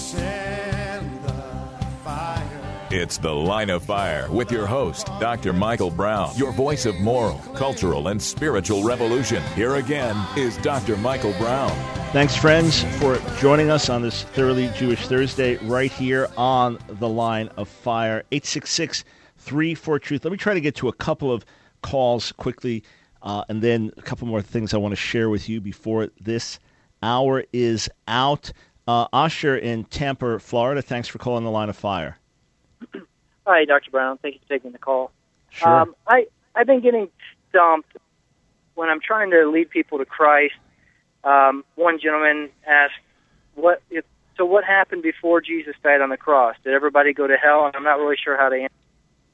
send the fire. It's The Line of Fire with your host, Doctor Michael Brown, your voice of moral, cultural, and spiritual revolution. Here again is Doctor Michael Brown. Thanks, friends, for joining us on this Thoroughly Jewish Thursday right here on The Line of Fire. eight six six, three four, Truth. Let me try to get to a couple of calls quickly, uh, and then a couple more things I want to share with you before this hour is out. Uh, Asher in Tampa, Florida, thanks for calling The Line of Fire. Hi, Doctor Brown. Thank you for taking the call. Sure. Um, I, I've been getting stumped when I'm trying to lead people to Christ. Um, one gentleman asked, "What if, so what happened before Jesus died on the cross? Did everybody go to hell?" And I'm not really sure how to answer.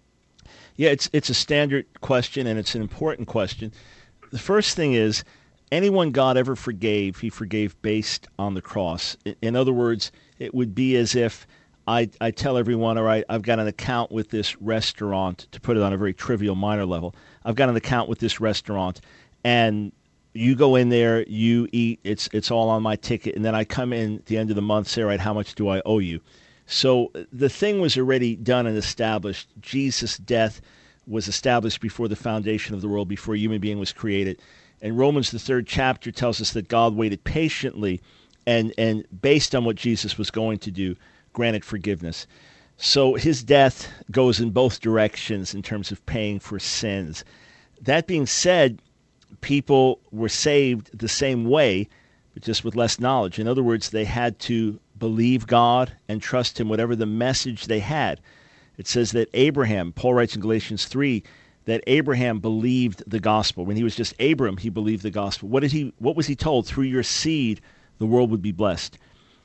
Yeah, it's it's a standard question, and it's an important question. The first thing is, anyone God ever forgave, he forgave based on the cross. In other words, it would be as if I, I tell everyone, all right, I've got an account with this restaurant, to put it on a very trivial minor level. I've got an account with this restaurant, and you go in there, you eat, it's it's all on my ticket, and then I come in at the end of the month, say, all right, how much do I owe you? So the thing was already done and established. Jesus' death was established before the foundation of the world, before a human being was created. And Romans, the third chapter, tells us that God waited patiently and, and based on what Jesus was going to do, granted forgiveness. So his death goes in both directions in terms of paying for sins. That being said, people were saved the same way, but just with less knowledge. In other words, they had to believe God and trust him, whatever the message they had. It says that Abraham, Paul writes in Galatians three, that Abraham believed the gospel. When he was just Abram, he believed the gospel. What did he? What was he told? Through your seed, the world would be blessed.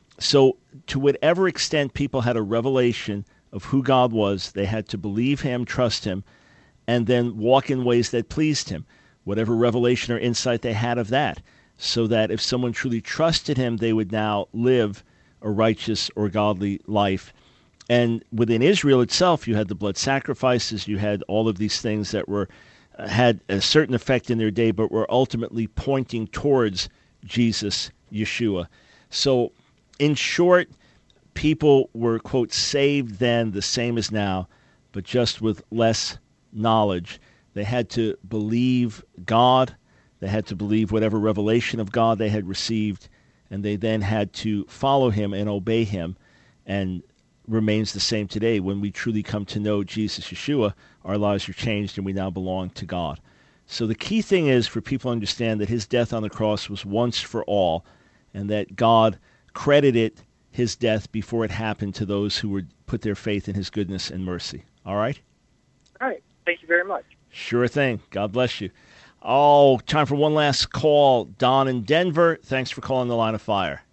So to whatever extent people had a revelation of who God was, they had to believe him, trust him, and then walk in ways that pleased him, whatever revelation or insight they had of that, so that if someone truly trusted him, they would now live a righteous or godly life. And within Israel itself, you had the blood sacrifices, you had all of these things that were uh, had a certain effect in their day, but were ultimately pointing towards Jesus, Yeshua. So in short, people were, quote, saved then the same as now, but just with less knowledge. They had to believe God. They had to believe whatever revelation of God they had received, and they then had to follow him and obey him, and remains the same today. When we truly come to know Jesus, Yeshua, our lives are changed and we now belong to God. So the key thing is for people to understand that his death on the cross was once for all, and that God credited his death before it happened to those who would put their faith in his goodness and mercy. All right? All right. Thank you very much. Sure thing. God bless you. Oh, time for one last call. Don in Denver, thanks for calling The Line of Fire.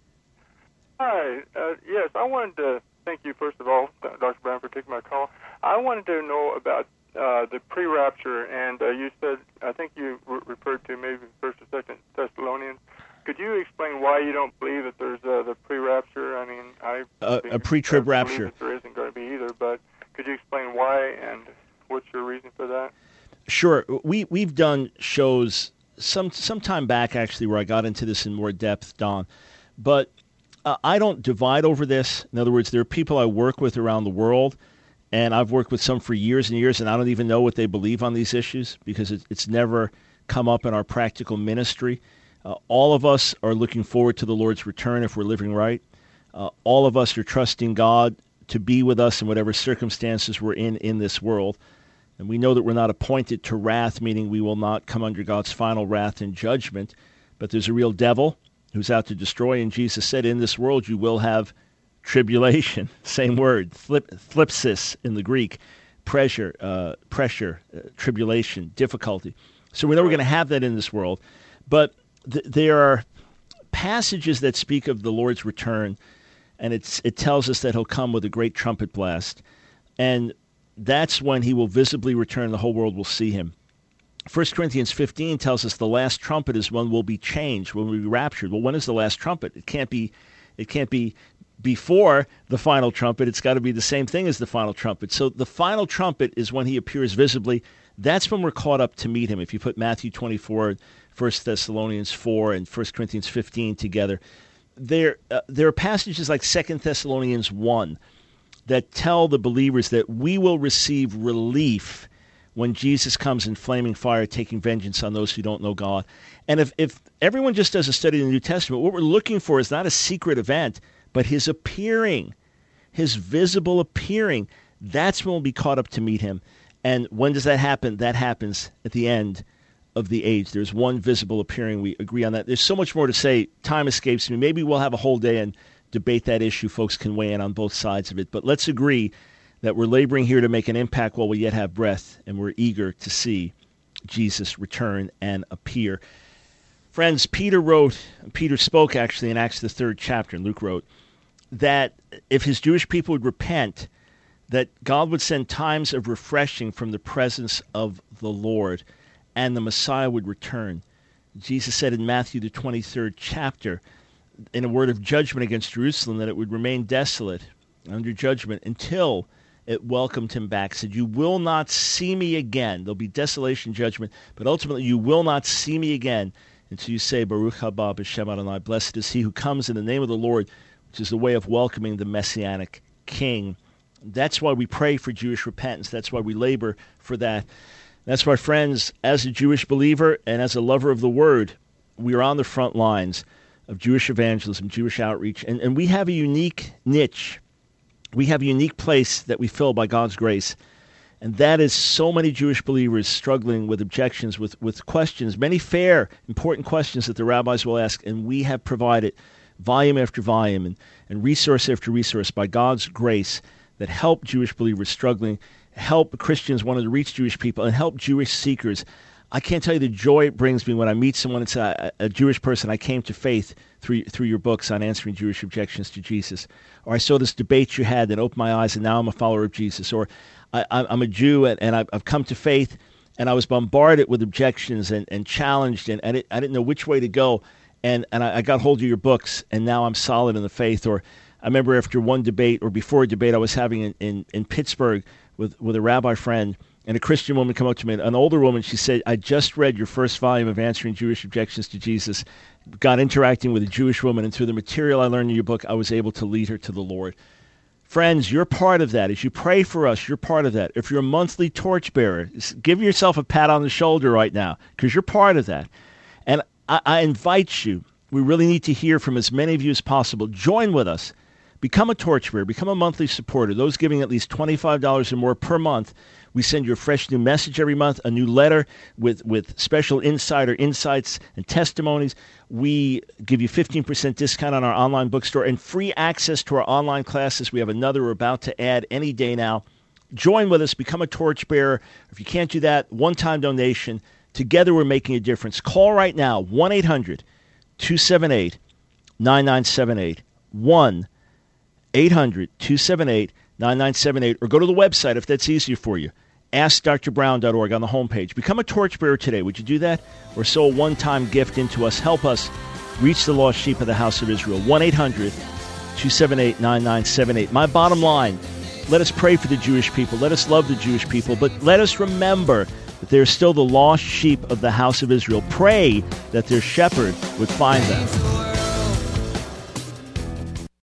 Hi. Uh, yes, I wanted to thank you, first of all, Doctor Brown, for taking my call. I wanted to know about uh, the pre-rapture, and uh, you said, I think you re- referred to maybe First or Second Thessalonians. Could you explain why you don't believe that there's uh, the pre-rapture? I mean, I uh, a pre-trib rapture. That there isn't going to be either, but could you explain why and what's your reason for that? Sure. We we've done shows some some time back actually where I got into this in more depth, Don. But uh, I don't divide over this. In other words, there are people I work with around the world, and I've worked with some for years and years, and I don't even know what they believe on these issues because it, it's never come up in our practical ministry. Uh, all of us are looking forward to the Lord's return if we're living right. Uh, all of us are trusting God to be with us in whatever circumstances we're in in this world. And we know that we're not appointed to wrath, meaning we will not come under God's final wrath and judgment. But there's a real devil who's out to destroy. And Jesus said, in this world you will have tribulation. Same word, thlip, thlipsis in the Greek. Pressure, uh, pressure, uh, tribulation, difficulty. So we know we're going to have that in this world. But th- there are passages that speak of the Lord's return, and it's it tells us that he'll come with a great trumpet blast. And that's when he will visibly return. The whole world will see him. First Corinthians fifteen tells us the last trumpet is when we'll be changed, when we'll be raptured. Well, when is the last trumpet? It can't be, it can't be before the final trumpet. It's got to be the same thing as the final trumpet. So the final trumpet is when he appears visibly. That's when we're caught up to meet him. If you put Matthew twenty-four, First Thessalonians four, and First Corinthians fifteen together, there uh, there are passages like Second Thessalonians one that tell the believers that we will receive relief when Jesus comes in flaming fire, taking vengeance on those who don't know God. And if, if everyone just does a study of the New Testament, what we're looking for is not a secret event, but his appearing, his visible appearing. That's when we'll be caught up to meet him. And when does that happen? That happens at the end of the age. There's one visible appearing. We agree on that. There's so much more to say. Time escapes me. Maybe we'll have a whole day and debate that issue. Folks can weigh in on both sides of it. But let's agree that we're laboring here to make an impact while we yet have breath, and we're eager to see Jesus return and appear. Friends, Peter wrote, Peter spoke actually in Acts the third chapter, and Luke wrote, that if his Jewish people would repent, that God would send times of refreshing from the presence of the Lord, and the Messiah would return. Jesus said in Matthew the twenty-third chapter, in a word of judgment against Jerusalem, that it would remain desolate, under judgment, until it welcomed him back. Said, you will not see me again. There'll be desolation, judgment, but ultimately you will not see me again until you say, Baruch haba b'shem Adonai, blessed is he who comes in the name of the Lord, which is the way of welcoming the Messianic King. That's why we pray for Jewish repentance. That's why we labor for that. That's why, friends, as a Jewish believer and as a lover of the Word, we are on the front lines of Jewish evangelism, Jewish outreach, and, and we have a unique niche. We have a unique place that we fill by God's grace, and that is so many Jewish believers struggling with objections, with, with questions, many fair, important questions that the rabbis will ask, and we have provided volume after volume and, and resource after resource by God's grace that help Jewish believers struggling, help Christians wanting to reach Jewish people, and help Jewish seekers. I can't tell you the joy it brings me when I meet someone that's a, a Jewish person. I came to faith through through your books on answering Jewish objections to Jesus. Or I saw this debate you had that opened my eyes, and now I'm a follower of Jesus. Or I, I'm a Jew, and, and I've come to faith, and I was bombarded with objections and, and challenged, and I didn't, I didn't know which way to go. And, and I, I got hold of your books, and now I'm solid in the faith. Or I remember after one debate, or before a debate I was having in, in, in Pittsburgh with, with a rabbi friend, and a Christian woman come up to me, an older woman, she said, I just read your first volume of Answering Jewish Objections to Jesus, got interacting with a Jewish woman, and through the material I learned in your book, I was able to lead her to the Lord. Friends, you're part of that. As you pray for us, you're part of that. If you're a monthly torchbearer, give yourself a pat on the shoulder right now, because you're part of that. And I, I invite you, we really need to hear from as many of you as possible. Join with us. Become a torchbearer. Become a monthly supporter. Those giving at least twenty-five dollars or more per month, we send you a fresh new message every month, a new letter with, with special insider insights and testimonies. We give you fifteen percent discount on our online bookstore and free access to our online classes. We have another we're about to add any day now. Join with us. Become a torchbearer. If you can't do that, one-time donation. Together we're making a difference. Call right now, one eight hundred two seven eight nine nine seven eight. one eight hundred two seven eight nine nine seven eight, or go to the website if that's easier for you, ask dr brown dot org on the homepage. Become a torchbearer today. Would you do that? Or sow a one-time gift into us. Help us reach the lost sheep of the house of Israel. one eight hundred two seven eight nine nine seven eight. My bottom line, let us pray for the Jewish people. Let us love the Jewish people. But let us remember that they're still the lost sheep of the house of Israel. Pray that their shepherd would find them.